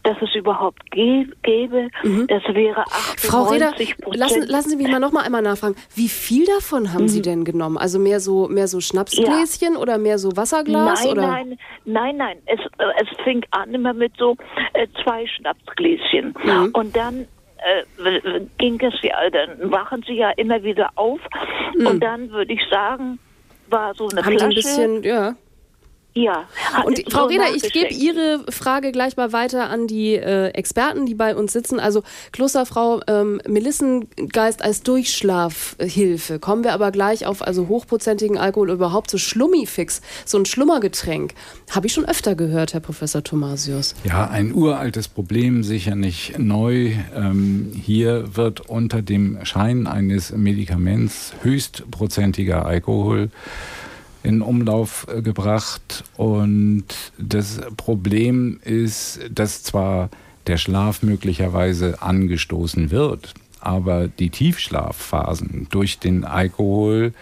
dass es überhaupt gäbe, mhm. das wäre achtundneunzig Frau Reder, lassen, lassen Sie mich mal noch mal einmal nachfragen. Wie viel davon haben mhm. Sie denn genommen? Also mehr so, mehr so Schnapsgläschen ja. oder mehr so Wasserglas? Nein, oder? nein, nein, nein. Es, es fing an immer mit so äh, zwei Schnapsgläschen. Mhm. Und dann äh, ging es ja, dann wachen Sie ja immer wieder auf. Mhm. Und dann würde ich sagen, war so eine haben Flasche. Sie ein bisschen, ja. Ja. Und die, Frau Reder, ich gebe Ihre Frage gleich mal weiter an die äh, Experten, die bei uns sitzen. Also Klosterfrau, ähm, Melissengeist als Durchschlafhilfe. Kommen wir aber gleich auf also hochprozentigen Alkohol, überhaupt so Schlummifix, so ein Schlummergetränk. Habe ich schon öfter gehört, Herr Professor Thomasius. Ja, ein uraltes Problem, sicher nicht neu. Ähm, hier wird unter dem Schein eines Medikaments höchstprozentiger Alkohol in Umlauf gebracht. Und das Problem ist, dass zwar der Schlaf möglicherweise angestoßen wird, aber die Tiefschlafphasen durch den Alkohol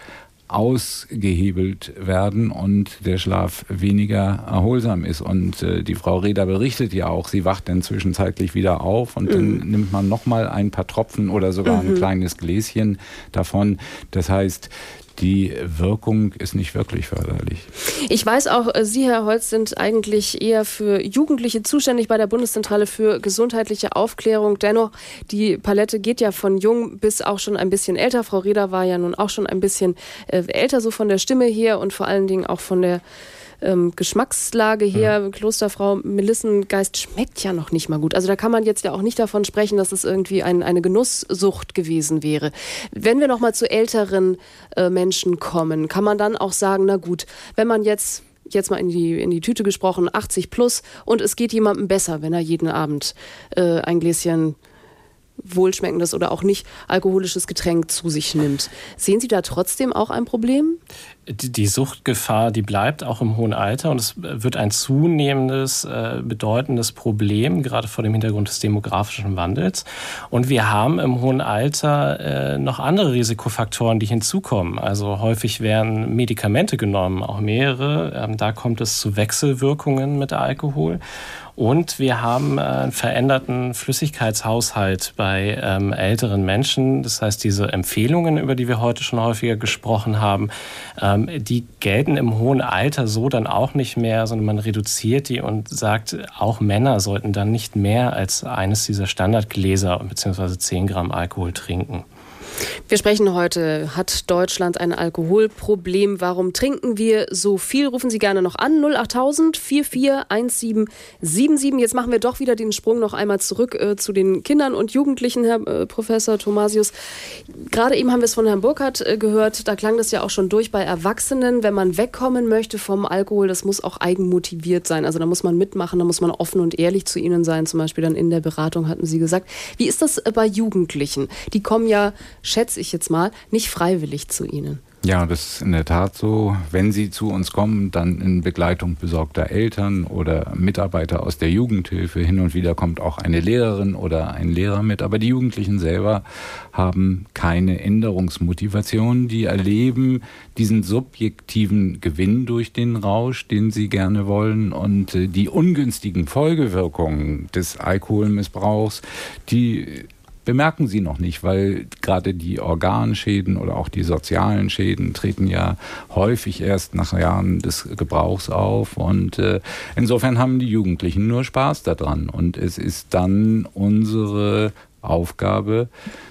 ausgehebelt werden und der Schlaf weniger erholsam ist. Und äh, die Frau Reder berichtet ja auch, sie wacht dann zwischenzeitlich wieder auf und mhm. dann nimmt man nochmal ein paar Tropfen oder sogar mhm. ein kleines Gläschen davon. Das heißt, die Wirkung ist nicht wirklich förderlich. Ich weiß auch, Sie, Herr Holz, sind eigentlich eher für Jugendliche zuständig bei der Bundeszentrale für gesundheitliche Aufklärung. Dennoch, die Palette geht ja von jung bis auch schon ein bisschen älter. Frau Reder war ja nun auch schon ein bisschen äh, älter, so von der Stimme her und vor allen Dingen auch von der Ähm, Geschmackslage her, mhm. Klosterfrau Melissengeist schmeckt ja noch nicht mal gut. Also da kann man jetzt ja auch nicht davon sprechen, dass es irgendwie ein, eine Genusssucht gewesen wäre. Wenn wir noch mal zu älteren äh, Menschen kommen, kann man dann auch sagen, na gut, wenn man jetzt jetzt mal in die, in die Tüte gesprochen, achtzig plus und es geht jemandem besser, wenn er jeden Abend äh, ein Gläschen wohlschmeckendes oder auch nicht alkoholisches Getränk zu sich nimmt. Sehen Sie da trotzdem auch ein Problem? Die, die Suchtgefahr, die bleibt auch im hohen Alter und es wird ein zunehmendes, äh, bedeutendes Problem, gerade vor dem Hintergrund des demografischen Wandels. Und wir haben im hohen Alter äh, noch andere Risikofaktoren, die hinzukommen. Also häufig werden Medikamente genommen, auch mehrere. Ähm, da kommt es zu Wechselwirkungen mit Alkohol. Und wir haben einen veränderten Flüssigkeitshaushalt bei ähm, älteren Menschen. Das heißt, diese Empfehlungen, über die wir heute schon häufiger gesprochen haben, ähm, die gelten im hohen Alter so dann auch nicht mehr, sondern man reduziert die und sagt, auch Männer sollten dann nicht mehr als eines dieser Standardgläser bzw. zehn Gramm Alkohol trinken. Wir sprechen heute, hat Deutschland ein Alkoholproblem? Warum trinken wir so viel? Rufen Sie gerne noch an, null achttausend vier vier eins sieben sieben sieben. Jetzt machen wir doch wieder den Sprung noch einmal zurück äh, zu den Kindern und Jugendlichen, Herr äh, Professor Thomasius. Gerade eben haben wir es von Herrn Burkhardt äh, gehört, da klang das ja auch schon durch bei Erwachsenen. Wenn man wegkommen möchte vom Alkohol, das muss auch eigenmotiviert sein. Also da muss man mitmachen, da muss man offen und ehrlich zu ihnen sein. Zum Beispiel dann in der Beratung, hatten Sie gesagt. Wie ist das äh, bei Jugendlichen? Die kommen ja, schätze ich jetzt mal, nicht freiwillig zu Ihnen. Ja, das ist in der Tat so. Wenn sie zu uns kommen, dann in Begleitung besorgter Eltern oder Mitarbeiter aus der Jugendhilfe. Hin und wieder kommt auch eine Lehrerin oder ein Lehrer mit. Aber die Jugendlichen selber haben keine Änderungsmotivation. Die erleben diesen subjektiven Gewinn durch den Rausch, den sie gerne wollen. Und die ungünstigen Folgewirkungen des Alkoholmissbrauchs, die bemerken sie noch nicht, weil gerade die Organschäden oder auch die sozialen Schäden treten ja häufig erst nach Jahren des Gebrauchs auf und äh, insofern haben die Jugendlichen nur Spaß daran und es ist dann unsere Aufgabe,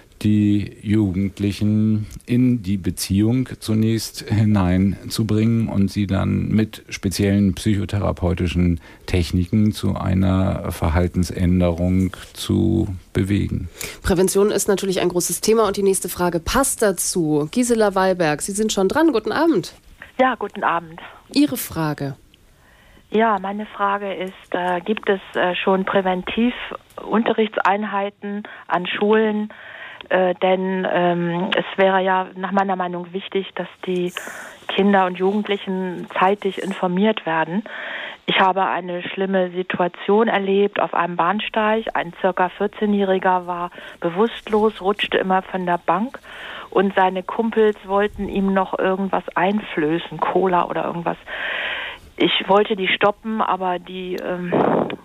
die Jugendlichen in die Beziehung zunächst hineinzubringen und sie dann mit speziellen psychotherapeutischen Techniken zu einer Verhaltensänderung zu bewegen. Prävention ist natürlich ein großes Thema und die nächste Frage passt dazu. Gisela Wallberg, Sie sind schon dran. Guten Abend. Ja, guten Abend. Ihre Frage. Ja, meine Frage ist, äh, gibt es äh, schon Präventivunterrichtseinheiten an Schulen? Äh, denn ähm, es wäre ja nach meiner Meinung wichtig, dass die Kinder und Jugendlichen zeitig informiert werden. Ich habe eine schlimme Situation erlebt auf einem Bahnsteig. Ein circa vierzehnjähriger war bewusstlos, rutschte immer von der Bank und seine Kumpels wollten ihm noch irgendwas einflößen, Cola oder irgendwas. Ich wollte die stoppen, aber die ähm,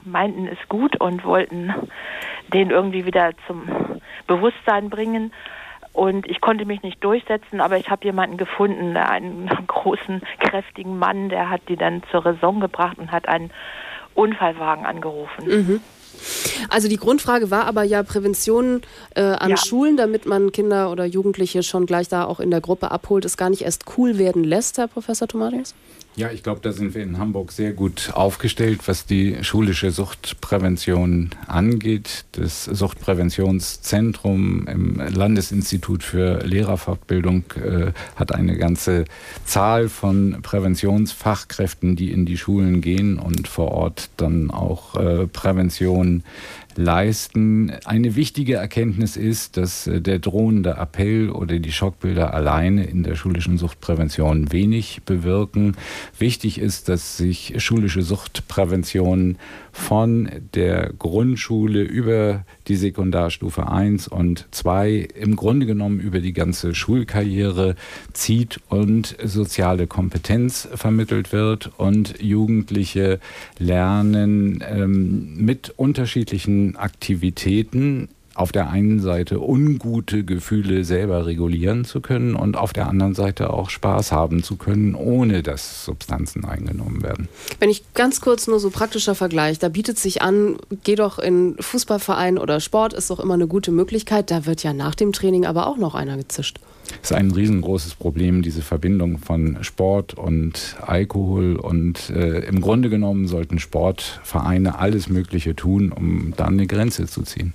meinten es gut und wollten den irgendwie wieder zum Bewusstsein bringen. Und ich konnte mich nicht durchsetzen, aber ich habe jemanden gefunden, einen großen, kräftigen Mann, der hat die dann zur Raison gebracht und hat einen Unfallwagen angerufen. Mhm. Also die Grundfrage war aber ja Prävention äh, an ja. Schulen, damit man Kinder oder Jugendliche schon gleich da auch in der Gruppe abholt, es gar nicht erst cool werden lässt, Herr Professor Tomadius? Ja, ich glaube, da sind wir in Hamburg sehr gut aufgestellt, was die schulische Suchtprävention angeht. Das Suchtpräventionszentrum im Landesinstitut für Lehrerfortbildung äh, hat eine ganze Zahl von Präventionsfachkräften, die in die Schulen gehen und vor Ort dann auch äh, Prävention leisten. Eine wichtige Erkenntnis ist, dass der drohende Appell oder die Schockbilder alleine in der schulischen Suchtprävention wenig bewirken. Wichtig ist, dass sich schulische Suchtprävention von der Grundschule über die Sekundarstufe eins und zwei im Grunde genommen über die ganze Schulkarriere zieht und soziale Kompetenz vermittelt wird und Jugendliche lernen ähm, mit unterschiedlichen Aktivitäten auf der einen Seite ungute Gefühle selber regulieren zu können und auf der anderen Seite auch Spaß haben zu können, ohne dass Substanzen eingenommen werden. Wenn ich ganz kurz nur so praktischer Vergleich, da bietet sich an, geh doch in Fußballverein oder Sport, ist doch immer eine gute Möglichkeit. Da wird ja nach dem Training aber auch noch einer gezischt. Es ist ein riesengroßes Problem, diese Verbindung von Sport und Alkohol. Und äh, im Grunde genommen sollten Sportvereine alles Mögliche tun, um da eine Grenze zu ziehen.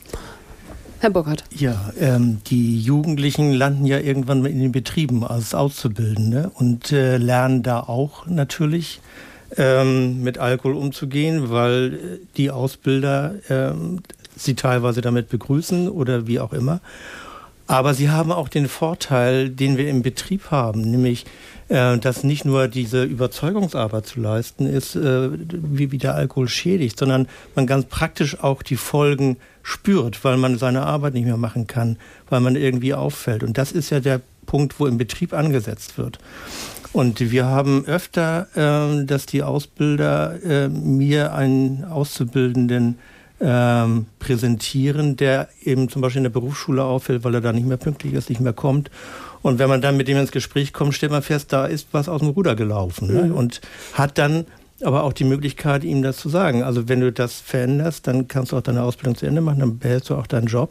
Herr Burkhardt. Ja, ähm, die Jugendlichen landen ja irgendwann in den Betrieben als Auszubildende und äh, lernen da auch natürlich ähm, mit Alkohol umzugehen, weil die Ausbilder ähm, sie teilweise damit begrüßen oder wie auch immer. Aber sie haben auch den Vorteil, den wir im Betrieb haben, nämlich, äh, dass nicht nur diese Überzeugungsarbeit zu leisten ist, äh, wie, wie der Alkohol schädigt, sondern man ganz praktisch auch die Folgen spürt, weil man seine Arbeit nicht mehr machen kann, weil man irgendwie auffällt. Und das ist ja der Punkt, wo im Betrieb angesetzt wird. Und wir haben öfter, äh, dass die Ausbilder äh, mir einen Auszubildenden ähm, präsentieren, der eben zum Beispiel in der Berufsschule auffällt, weil er da nicht mehr pünktlich ist, nicht mehr kommt. Und wenn man dann mit dem ins Gespräch kommt, stellt man fest, da ist was aus dem Ruder gelaufen. Mhm. Ne? Und hat dann aber auch die Möglichkeit, ihm das zu sagen. Also wenn du das veränderst, dann kannst du auch deine Ausbildung zu Ende machen, dann behältst du auch deinen Job.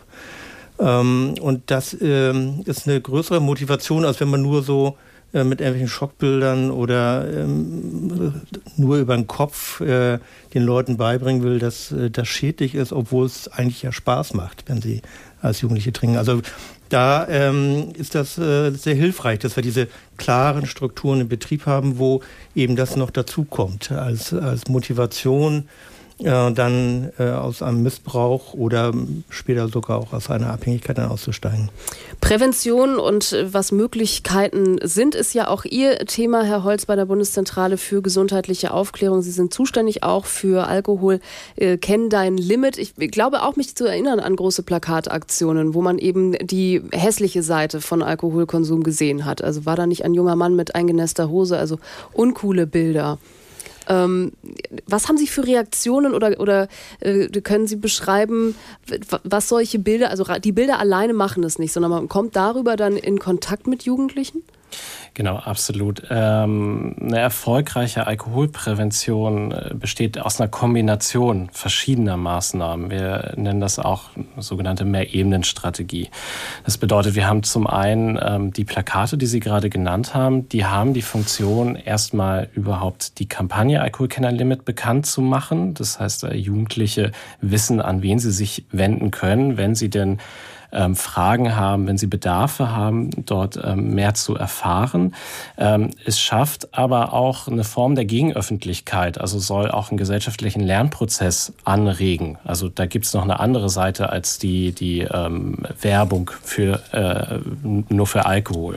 Ähm, und das ähm, ist eine größere Motivation, als wenn man nur so äh, mit irgendwelchen Schockbildern oder ähm, nur über den Kopf äh, den Leuten beibringen will, dass äh, das schädlich ist, obwohl es eigentlich ja Spaß macht, wenn sie als Jugendliche trinken. Also da ähm, ist das äh, sehr hilfreich, dass wir diese klaren Strukturen im Betrieb haben, wo eben das noch dazukommt als, als Motivation, äh, dann äh, aus einem Missbrauch oder später sogar auch aus einer Abhängigkeit dann auszusteigen. Prävention und was Möglichkeiten sind, ist ja auch Ihr Thema, Herr Holz, bei der Bundeszentrale für gesundheitliche Aufklärung. Sie sind zuständig auch für Alkohol. Äh, Kenn dein Limit. Ich glaube auch, mich zu erinnern an große Plakataktionen, wo man eben die hässliche Seite von Alkoholkonsum gesehen hat. Also war da nicht ein junger Mann mit eingenässter Hose, also uncoole Bilder. Ähm, was haben Sie für Reaktionen oder, oder äh, können Sie beschreiben, was solche Bilder, also die Bilder alleine machen es nicht, sondern man kommt darüber dann in Kontakt mit Jugendlichen? Genau, absolut. Ähm, eine erfolgreiche Alkoholprävention besteht aus einer Kombination verschiedener Maßnahmen. Wir nennen das auch sogenannte Mehrebenenstrategie. Das bedeutet, wir haben zum einen ähm, die Plakate, die Sie gerade genannt haben, die haben die Funktion, erstmal überhaupt die Kampagne Alkohol kennt dein Limit bekannt zu machen. Das heißt, äh, Jugendliche wissen, an wen sie sich wenden können, wenn sie denn Ähm, Fragen haben, wenn sie Bedarfe haben, dort ähm, mehr zu erfahren. Ähm, es schafft aber auch eine Form der Gegenöffentlichkeit, also soll auch einen gesellschaftlichen Lernprozess anregen. Also da gibt es noch eine andere Seite als die, die ähm, Werbung für, äh, nur für Alkohol.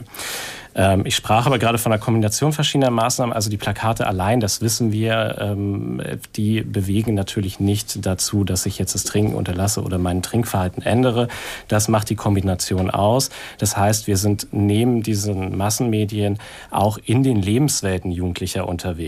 Ich sprach aber gerade von einer Kombination verschiedener Maßnahmen. Also die Plakate allein, das wissen wir, die bewegen natürlich nicht dazu, dass ich jetzt das Trinken unterlasse oder mein Trinkverhalten ändere. Das macht die Kombination aus. Das heißt, wir sind neben diesen Massenmedien auch in den Lebenswelten Jugendlicher unterwegs.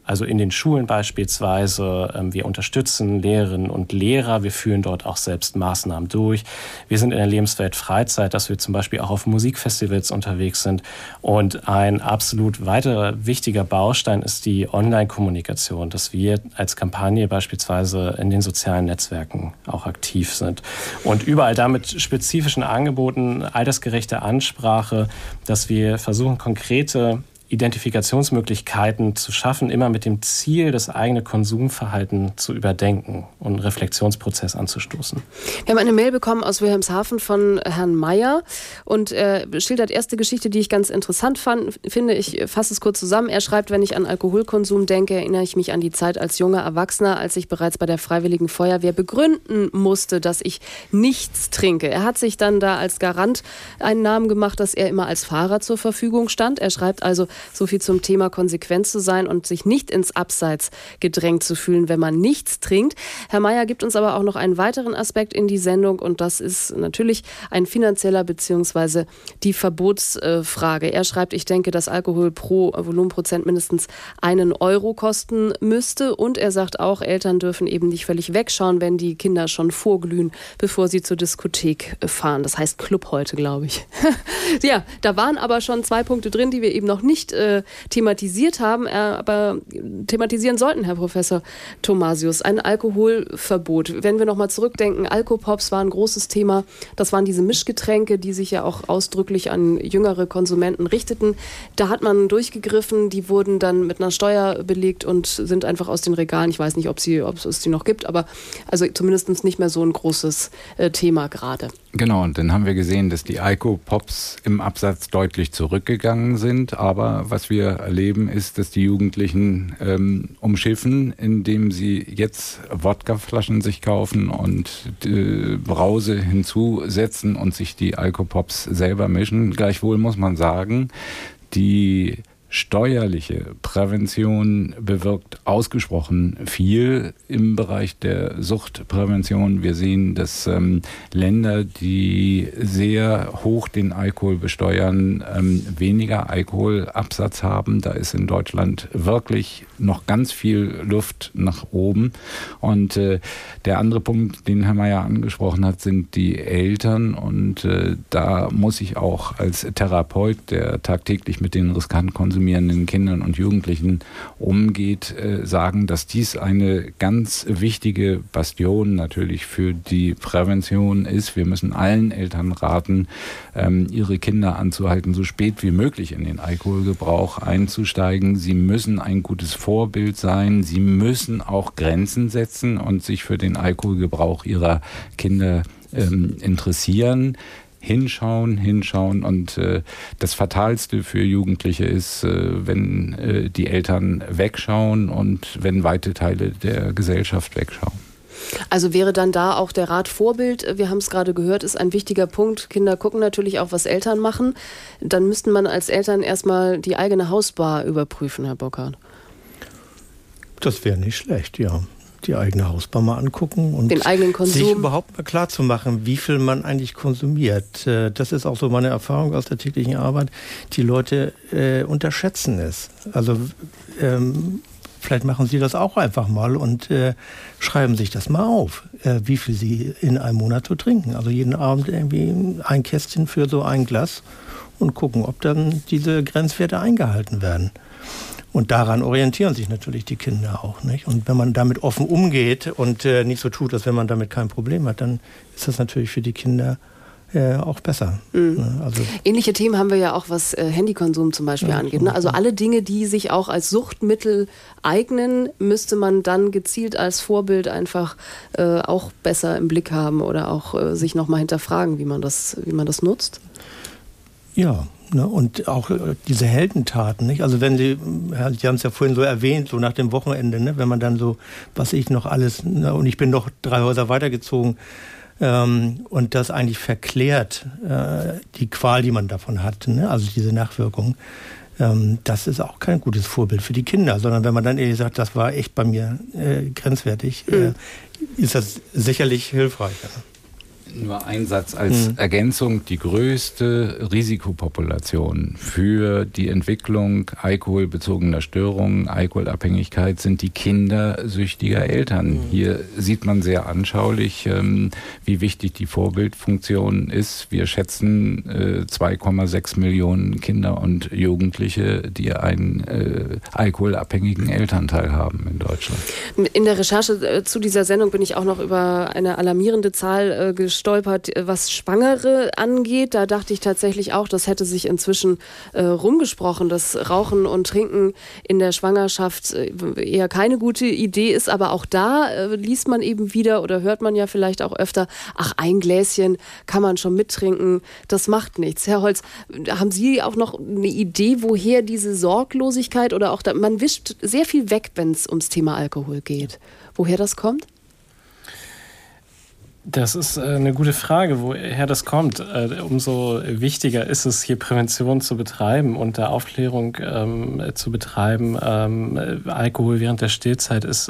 Also in den Schulen beispielsweise. Wir unterstützen Lehrerinnen und Lehrer. Wir führen dort auch selbst Maßnahmen durch. Wir sind in der Lebenswelt Freizeit, dass wir zum Beispiel auch auf Musikfestivals unterwegs sind. Und ein absolut weiterer wichtiger Baustein ist die Online-Kommunikation, dass wir als Kampagne beispielsweise in den sozialen Netzwerken auch aktiv sind. Und überall da mit spezifischen Angeboten, altersgerechte Ansprache, dass wir versuchen, konkrete Identifikationsmöglichkeiten zu schaffen, immer mit dem Ziel, das eigene Konsumverhalten zu überdenken und einen Reflexionsprozess anzustoßen. Wir haben eine Mail bekommen aus Wilhelmshaven von Herrn Meyer und er schildert erste Geschichte, die ich ganz interessant fand, finde. Ich fasse es kurz zusammen. Er schreibt, wenn ich an Alkoholkonsum denke, erinnere ich mich an die Zeit als junger Erwachsener, als ich bereits bei der Freiwilligen Feuerwehr begründen musste, dass ich nichts trinke. Er hat sich dann da als Garant einen Namen gemacht, dass er immer als Fahrer zur Verfügung stand. Er schreibt also, so viel zum Thema konsequent zu sein und sich nicht ins Abseits gedrängt zu fühlen, wenn man nichts trinkt. Herr Meyer gibt uns aber auch noch einen weiteren Aspekt in die Sendung und das ist natürlich ein finanzieller bzw. die Verbotsfrage. Er schreibt, ich denke, dass Alkohol pro Volumenprozent mindestens einen Euro kosten müsste und er sagt auch, Eltern dürfen eben nicht völlig wegschauen, wenn die Kinder schon vorglühen, bevor sie zur Diskothek fahren. Das heißt Club heute, glaube ich. Ja, da waren aber schon zwei Punkte drin, die wir eben noch nicht äh, thematisiert haben, äh, aber thematisieren sollten, Herr Professor Thomasius. Ein Alkoholverbot. Wenn wir nochmal zurückdenken, Alkopops war ein großes Thema. Das waren diese Mischgetränke, die sich ja auch ausdrücklich an jüngere Konsumenten richteten. Da hat man durchgegriffen, die wurden dann mit einer Steuer belegt und sind einfach aus den Regalen. Ich weiß nicht, ob, sie, ob es die noch gibt, aber also zumindest nicht mehr so ein großes äh, Thema gerade. Genau, und dann haben wir gesehen, dass die Alkopops im Absatz deutlich zurückgegangen sind. Aber was wir erleben, ist, dass die Jugendlichen ähm, umschiffen, indem sie jetzt Wodkaflaschen sich kaufen und äh, Brause hinzusetzen und sich die Alkopops selber mischen. Gleichwohl muss man sagen, die steuerliche Prävention bewirkt ausgesprochen viel im Bereich der Suchtprävention. Wir sehen, dass ähm, Länder, die sehr hoch den Alkohol besteuern, ähm, weniger Alkoholabsatz haben. Da ist in Deutschland wirklich noch ganz viel Luft nach oben. Und äh, der andere Punkt, den Herr Meyer angesprochen hat, sind die Eltern. Und äh, da muss ich auch als Therapeut, der tagtäglich mit den riskant konsumierenden Kindern und Jugendlichen umgeht, äh, sagen, dass dies eine ganz wichtige Bastion natürlich für die Prävention ist. Wir müssen allen Eltern raten, ähm, ihre Kinder anzuhalten, so spät wie möglich in den Alkoholgebrauch einzusteigen. Sie müssen ein gutes Vorbild sein. Sie müssen auch Grenzen setzen und sich für den Alkoholgebrauch ihrer Kinder ähm, interessieren. Hinschauen, hinschauen und äh, das Fatalste für Jugendliche ist, äh, wenn äh, die Eltern wegschauen und wenn weite Teile der Gesellschaft wegschauen. Also wäre dann da auch der Rat Vorbild, wir haben es gerade gehört, ist ein wichtiger Punkt. Kinder gucken natürlich auch, was Eltern machen. Dann müsste man als Eltern erstmal die eigene Hausbar überprüfen, Herr Burkhardt. Das wäre nicht schlecht, ja. Die eigene Hausbar mal angucken und den eigenen Konsum. Sich überhaupt mal klar zu machen, wie viel man eigentlich konsumiert. Das ist auch so meine Erfahrung aus der täglichen Arbeit. Die Leute äh, unterschätzen es. Also ähm, vielleicht machen Sie das auch einfach mal und äh, schreiben sich das mal auf, äh, wie viel Sie in einem Monat so trinken. Also jeden Abend irgendwie ein Kästchen für so ein Glas und gucken, ob dann diese Grenzwerte eingehalten werden. Und daran orientieren sich natürlich die Kinder auch, nicht? Und wenn man damit offen umgeht und äh, nicht so tut, als wenn man damit kein Problem hat, dann ist das natürlich für die Kinder äh, auch besser. Mhm. Also ähnliche Themen haben wir ja auch, was äh, Handykonsum zum Beispiel ja, angeht. Ne? Also alle Dinge, die sich auch als Suchtmittel eignen, müsste man dann gezielt als Vorbild einfach äh, auch besser im Blick haben oder auch äh, sich nochmal hinterfragen, wie man das, wie man das nutzt. Ja. Ne, und auch äh, diese Heldentaten, nicht? Also wenn Sie, Sie haben es ja vorhin so erwähnt, so nach dem Wochenende, ne, wenn man dann so, was ich noch alles, ne, und ich bin noch drei Häuser weitergezogen ähm, und das eigentlich verklärt, äh, die Qual, die man davon hat, ne? Also diese Nachwirkung, ähm, das ist auch kein gutes Vorbild für die Kinder, sondern wenn man dann ehrlich sagt, das war echt bei mir äh, grenzwertig, äh, ist das sicherlich hilfreicher. Nur ein Satz als mhm. Ergänzung. Die größte Risikopopulation für die Entwicklung alkoholbezogener Störungen, Alkoholabhängigkeit sind die Kinder süchtiger Eltern. Mhm. Hier sieht man sehr anschaulich, ähm, wie wichtig die Vorbildfunktion ist. Wir schätzen äh, zwei Komma sechs Millionen Kinder und Jugendliche, die einen äh, alkoholabhängigen Elternteil haben in Deutschland. In der Recherche äh, zu dieser Sendung bin ich auch noch über eine alarmierende Zahl äh, gestolpert, was Schwangere angeht. Da dachte ich tatsächlich auch, das hätte sich inzwischen äh, rumgesprochen, dass Rauchen und Trinken in der Schwangerschaft äh, eher keine gute Idee ist. Aber auch da äh, liest man eben wieder oder hört man ja vielleicht auch öfter, ach, ein Gläschen kann man schon mittrinken, das macht nichts. Herr Holz, haben Sie auch noch eine Idee, woher diese Sorglosigkeit oder auch, da, man wischt sehr viel weg, wenn es ums Thema Alkohol geht. Woher das kommt? Das ist eine gute Frage, woher das kommt. Umso wichtiger ist es, hier Prävention zu betreiben und da Aufklärung ähm, zu betreiben. Ähm, Alkohol während der Stillzeit ist äh,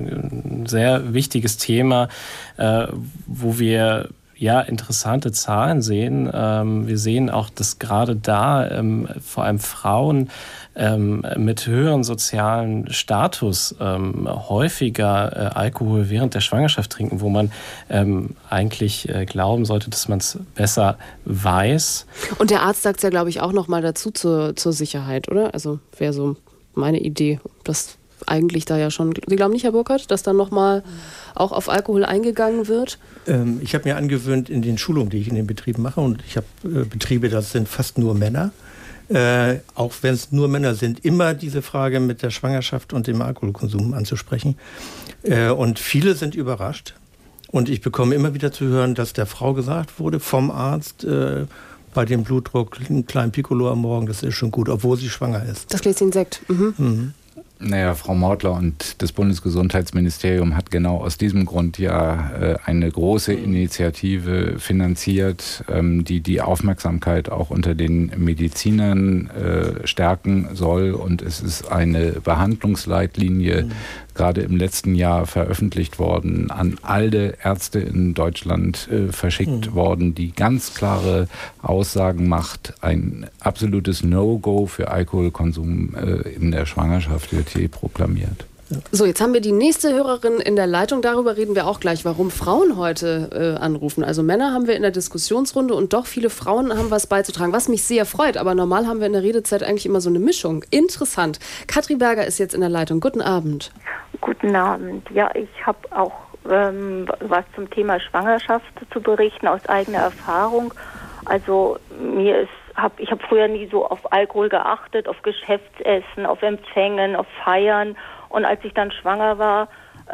ein sehr wichtiges Thema, äh, wo wir ja interessante Zahlen sehen. Ähm, wir sehen auch, dass gerade da ähm, vor allem Frauen ähm, mit höherem sozialen Status ähm, häufiger äh, Alkohol während der Schwangerschaft trinken, wo man ähm, eigentlich äh, glauben sollte, dass man es besser weiß. Und der Arzt sagt es ja, glaube ich, auch noch mal dazu zur, zur Sicherheit, oder? Also wäre so meine Idee, dass eigentlich da ja schon, Sie glauben nicht, Herr Burkhardt, dass dann nochmal auch auf Alkohol eingegangen wird? Ähm, ich habe mir angewöhnt in den Schulungen, die ich in den Betrieben mache, und ich habe äh, Betriebe, das sind fast nur Männer, äh, auch wenn es nur Männer sind, immer diese Frage mit der Schwangerschaft und dem Alkoholkonsum anzusprechen. Äh, und viele sind überrascht. Und ich bekomme immer wieder zu hören, dass der Frau gesagt wurde vom Arzt, äh, bei dem Blutdruck, einen kleinen Piccolo am Morgen, das ist schon gut, obwohl sie schwanger ist. Das Gläschen Sekt. Mhm. Mhm. Naja, Frau Mortler und das Bundesgesundheitsministerium hat genau aus diesem Grund ja äh, eine große Initiative finanziert, ähm, die die Aufmerksamkeit auch unter den Medizinern äh, stärken soll. Und es ist eine Behandlungsleitlinie, mhm. gerade im letzten Jahr veröffentlicht worden, an alle Ärzte in Deutschland äh, verschickt mhm. worden, die ganz klare Aussagen macht. Ein absolutes No-Go für Alkoholkonsum äh, in der Schwangerschaft wird hier proklamiert. So, jetzt haben wir die nächste Hörerin in der Leitung. Darüber reden wir auch gleich, warum Frauen heute äh, anrufen. Also Männer haben wir in der Diskussionsrunde und doch viele Frauen haben was beizutragen, was mich sehr freut. Aber normal haben wir in der Redezeit eigentlich immer so eine Mischung. Interessant. Katrin Berger ist jetzt in der Leitung. Guten Abend. Guten Abend. Ja, ich habe auch ähm, was zum Thema Schwangerschaft zu berichten aus eigener Erfahrung. Also mir ist Hab, ich habe früher nie so auf Alkohol geachtet, auf Geschäftsessen, auf Empfängen, auf Feiern. Und als ich dann schwanger war,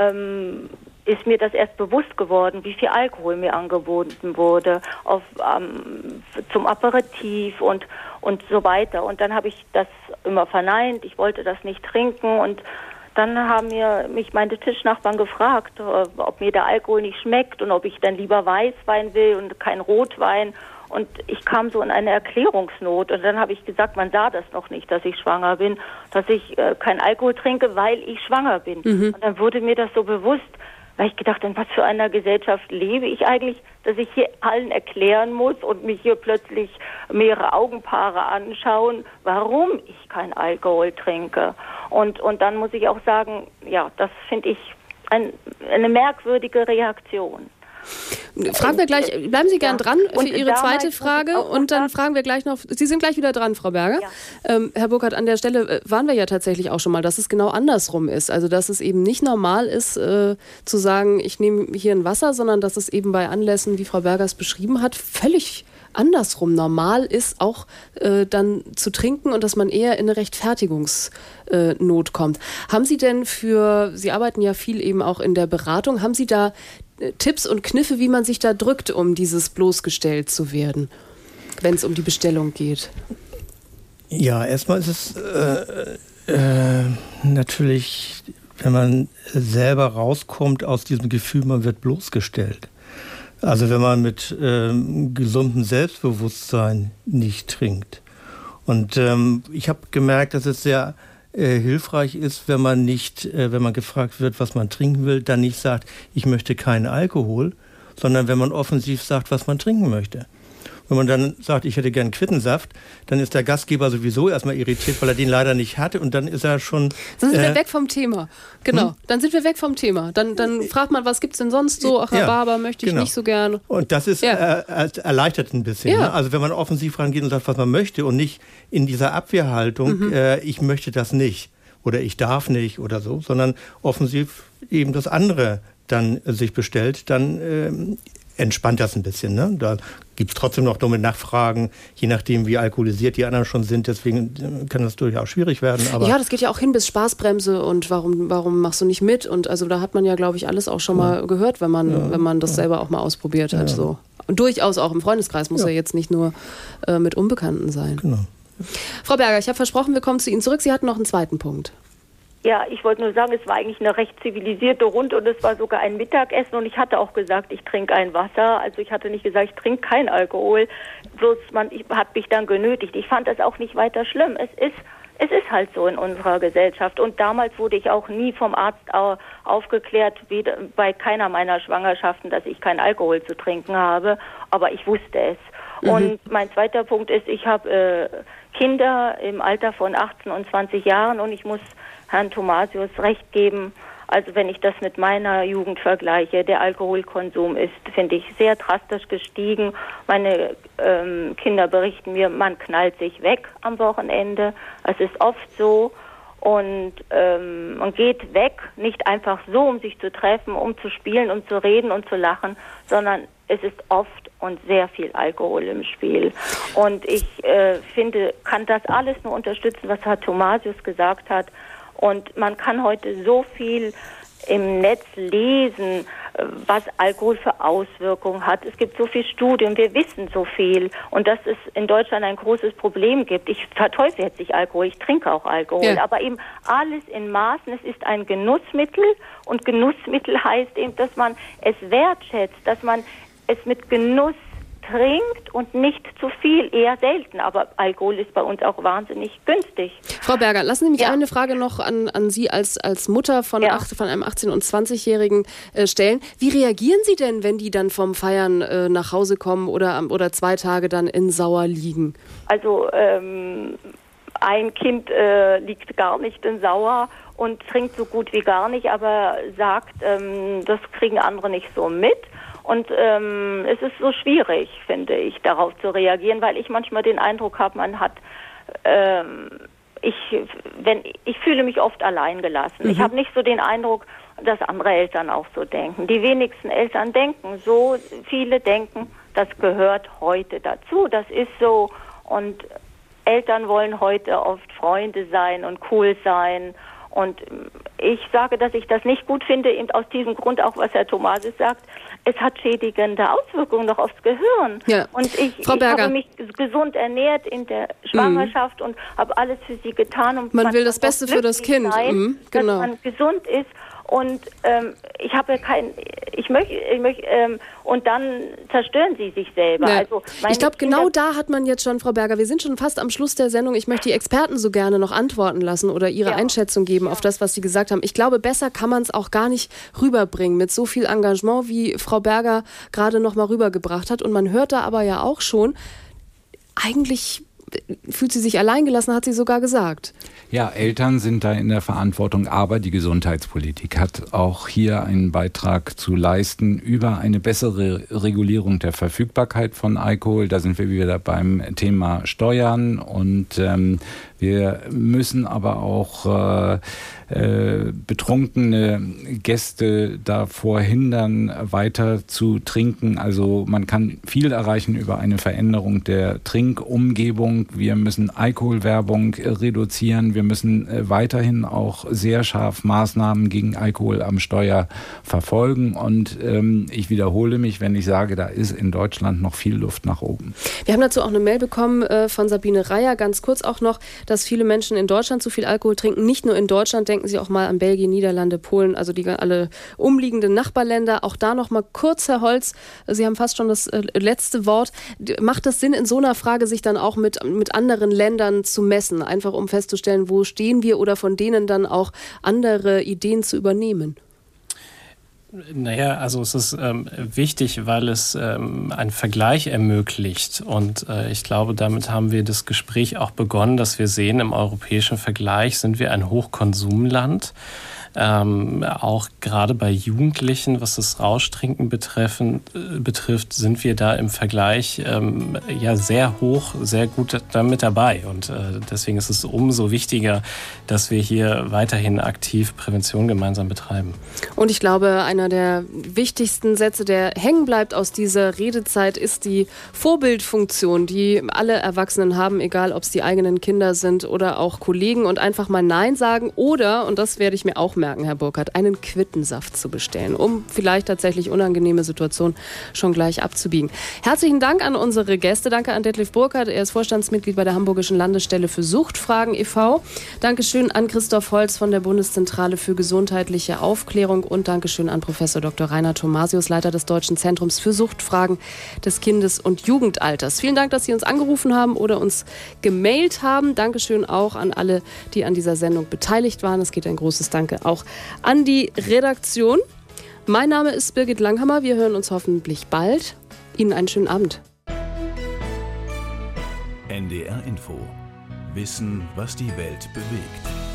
ähm, ist mir das erst bewusst geworden, wie viel Alkohol mir angeboten wurde auf, ähm, zum Aperitif und, und so weiter. Und dann habe ich das immer verneint, ich wollte das nicht trinken. Und dann haben mir, mich meine Tischnachbarn gefragt, ob mir der Alkohol nicht schmeckt und ob ich dann lieber Weißwein will und kein Rotwein. Und ich kam so in eine Erklärungsnot. Und dann habe ich gesagt, man sah das noch nicht, dass ich schwanger bin, dass ich äh, kein Alkohol trinke, weil ich schwanger bin. Mhm. Und dann wurde mir das so bewusst, weil ich gedacht habe, in was für einer Gesellschaft lebe ich eigentlich, dass ich hier allen erklären muss und mich hier plötzlich mehrere Augenpaare anschauen, warum ich kein Alkohol trinke. Und, und dann muss ich auch sagen, ja, das finde ich ein, eine merkwürdige Reaktion. Fragen wir gleich, bleiben Sie gern dran für Ihre zweite Frage und dann fragen wir gleich noch, Sie sind gleich wieder dran, Frau Berger. Ja. Ähm, Herr Burkhardt, an der Stelle waren wir ja tatsächlich auch schon mal, dass es genau andersrum ist. Also dass es eben nicht normal ist, äh, zu sagen, ich nehme hier ein Wasser, sondern dass es eben bei Anlässen, wie Frau Berger es beschrieben hat, völlig andersrum normal ist, auch äh, dann zu trinken und dass man eher in eine Rechtfertigungsnot äh, kommt. Haben Sie denn für, Sie arbeiten ja viel eben auch in der Beratung, haben Sie da Tipps und Kniffe, wie man sich da drückt, um dieses bloßgestellt zu werden, wenn es um die Bestellung geht? Ja, erstmal ist es äh, äh, natürlich, wenn man selber rauskommt aus diesem Gefühl, man wird bloßgestellt. Also wenn man mit ähm, gesundem Selbstbewusstsein nicht trinkt. Und ähm, ich habe gemerkt, dass es sehr Äh, hilfreich ist, wenn man nicht, äh, wenn man gefragt wird, was man trinken will, dann nicht sagt, ich möchte keinen Alkohol, sondern wenn man offensiv sagt, was man trinken möchte. Wenn man dann sagt, ich hätte gern Quittensaft, dann ist der Gastgeber sowieso erstmal irritiert, weil er den leider nicht hatte und dann ist er schon... Dann sind äh, wir weg vom Thema. Genau, hm? dann sind wir weg vom Thema. Dann, dann fragt man, was gibt's denn sonst so? Ach, Rhabarber ja, möchte ich genau. nicht so gern. Und das ist ja. äh, erleichtert ein bisschen. Ja. Ne? Also wenn man offensiv rangeht und sagt, was man möchte und nicht in dieser Abwehrhaltung, mhm. äh, ich möchte das nicht oder ich darf nicht oder so, sondern offensiv eben das andere dann äh, sich bestellt, dann... Äh, entspannt das ein bisschen. Ne? Da gibt es trotzdem noch dumme Nachfragen, je nachdem, wie alkoholisiert die anderen schon sind. Deswegen kann das durchaus schwierig werden. Aber ja, das geht ja auch hin bis Spaßbremse und warum, warum machst du nicht mit? Und also da hat man ja, glaube ich, alles auch schon ja. mal gehört, wenn man, ja. wenn man das ja. selber auch mal ausprobiert hat. Ja. So. Und durchaus auch im Freundeskreis, muss ja, ja jetzt nicht nur äh, mit Unbekannten sein. Genau. Frau Berger, ich habe versprochen, wir kommen zu Ihnen zurück. Sie hatten noch einen zweiten Punkt. Ja, ich wollte nur sagen, es war eigentlich eine recht zivilisierte Runde und es war sogar ein Mittagessen und ich hatte auch gesagt, ich trinke ein Wasser. Also ich hatte nicht gesagt, ich trinke keinen Alkohol. Bloß man ich, hat mich dann genötigt. Ich fand das auch nicht weiter schlimm. Es ist, es ist halt so in unserer Gesellschaft. Und damals wurde ich auch nie vom Arzt aufgeklärt, weder, bei keiner meiner Schwangerschaften, dass ich keinen Alkohol zu trinken habe. Aber ich wusste es. Mhm. Und mein zweiter Punkt ist, ich habe äh, Kinder im Alter von achtzehn und zwanzig Jahren und ich muss Herrn Thomasius recht geben. Also wenn ich das mit meiner Jugend vergleiche, der Alkoholkonsum ist, finde ich, sehr drastisch gestiegen. Meine ähm, Kinder berichten mir, man knallt sich weg am Wochenende. Es ist oft so. Und ähm, man geht weg, nicht einfach so, um sich zu treffen, um zu spielen, um zu reden und zu lachen, sondern es ist oft und sehr viel Alkohol im Spiel. Und ich äh, finde, kann das alles nur unterstützen, was Herr Thomasius gesagt hat. Und man kann heute so viel im Netz lesen, was Alkohol für Auswirkungen hat. Es gibt so viel Studien, wir wissen so viel. Und dass es in Deutschland ein großes Problem gibt. Ich verteufle jetzt nicht Alkohol, ich trinke auch Alkohol. Ja. Aber eben alles in Maßen. Es ist ein Genussmittel. Und Genussmittel heißt eben, dass man es wertschätzt, dass man es mit Genuss trinkt und nicht zu viel, eher selten. Aber Alkohol ist bei uns auch wahnsinnig günstig. Frau Berger, lassen Sie mich ja. eine Frage noch an, an Sie als, als Mutter von, ja. acht, von einem achtzehn- und zwanzigjährigen äh, stellen. Wie reagieren Sie denn, wenn die dann vom Feiern äh, nach Hause kommen oder, oder zwei Tage dann in Sauer liegen? Also ähm, ein Kind äh, liegt gar nicht in Sauer und trinkt so gut wie gar nicht, aber sagt, ähm, das kriegen andere nicht so mit. Und ähm, es ist so schwierig, finde ich, darauf zu reagieren, weil ich manchmal den Eindruck habe, man hat, ähm, ich, wenn, ich fühle mich oft allein gelassen. Mhm. Ich habe nicht so den Eindruck, dass andere Eltern auch so denken. Die wenigsten Eltern denken so, viele denken, das gehört heute dazu, das ist so. Und Eltern wollen heute oft Freunde sein und cool sein. Und ich sage, dass ich das nicht gut finde, eben aus diesem Grund auch, was Herr Thomasius sagt. Es hat schädigende Auswirkungen noch aufs Gehirn. Ja. Und ich, ich habe mich gesund ernährt in der Schwangerschaft mhm. und habe alles für sie getan. Und man, man will das Beste für das Kind. Sein, mhm. genau. Dass man gesund ist. Und ähm, ich habe kein, ich möchte, ich möchte, ähm, und dann zerstören sie sich selber. Ja. Also ich glaube, genau da hat man jetzt schon, Frau Berger, wir sind schon fast am Schluss der Sendung. Ich möchte die Experten so gerne noch antworten lassen oder ihre ja. Einschätzung geben ja. auf das, was sie gesagt haben. Ich glaube, besser kann man es auch gar nicht rüberbringen mit so viel Engagement, wie Frau Berger gerade noch mal rübergebracht hat. Und man hört da aber ja auch schon, eigentlich fühlt sie sich alleingelassen, hat sie sogar gesagt. Ja, Eltern sind da in der Verantwortung, aber die Gesundheitspolitik hat auch hier einen Beitrag zu leisten über eine bessere Regulierung der Verfügbarkeit von Alkohol. Da sind wir wieder beim Thema Steuern und ähm, wir müssen aber auch äh, äh, betrunkene Gäste davor hindern, weiter zu trinken. Also man kann viel erreichen über eine Veränderung der Trinkumgebung. Wir müssen Alkoholwerbung reduzieren. Wir müssen äh, weiterhin auch sehr scharf Maßnahmen gegen Alkohol am Steuer verfolgen. Und ähm, ich wiederhole mich, wenn ich sage, da ist in Deutschland noch viel Luft nach oben. Wir haben dazu auch eine Mail bekommen äh, von Sabine Reier, ganz kurz auch noch, dass viele Menschen in Deutschland zu viel Alkohol trinken. Nicht nur in Deutschland, denken Sie auch mal an Belgien, Niederlande, Polen, also die alle umliegenden Nachbarländer. Auch da noch mal kurz, Herr Holz, Sie haben fast schon das äh, letzte Wort. Macht es Sinn, in so einer Frage sich dann auch mit, mit anderen Ländern zu messen, einfach um festzustellen, wo stehen wir oder von denen dann auch andere Ideen zu übernehmen? Naja, also es ist ähm, wichtig, weil es ähm, einen Vergleich ermöglicht. Und äh, ich glaube, damit haben wir das Gespräch auch begonnen, dass wir sehen, im europäischen Vergleich sind wir ein Hochkonsumland. Ähm, auch gerade bei Jugendlichen, was das Rauschtrinken betreffen, äh, betrifft, sind wir da im Vergleich ähm, ja sehr hoch, sehr gut damit dabei. Und äh, deswegen ist es umso wichtiger, dass wir hier weiterhin aktiv Prävention gemeinsam betreiben. Und ich glaube, einer der wichtigsten Sätze, der hängen bleibt aus dieser Redezeit, ist die Vorbildfunktion, die alle Erwachsenen haben, egal ob es die eigenen Kinder sind oder auch Kollegen, und einfach mal Nein sagen oder, und das werde ich mir auch merken, Herr Burkhardt, einen Quittensaft zu bestellen, um vielleicht tatsächlich unangenehme Situationen schon gleich abzubiegen. Herzlichen Dank an unsere Gäste. Danke an Detlef Burkhardt, er ist Vorstandsmitglied bei der Hamburgischen Landesstelle für Suchtfragen e V Dankeschön an Christoph Holz von der Bundeszentrale für gesundheitliche Aufklärung und Dankeschön an Professor Doktor Rainer Thomasius, Leiter des Deutschen Zentrums für Suchtfragen des Kindes- und Jugendalters. Vielen Dank, dass Sie uns angerufen haben oder uns gemailt haben. Dankeschön auch an alle, die an dieser Sendung beteiligt waren. Es geht ein großes Danke auch an die Redaktion. Mein Name ist Birgit Langhammer. Wir hören uns hoffentlich bald. Ihnen einen schönen Abend. N D R Info. Wissen, was die Welt bewegt.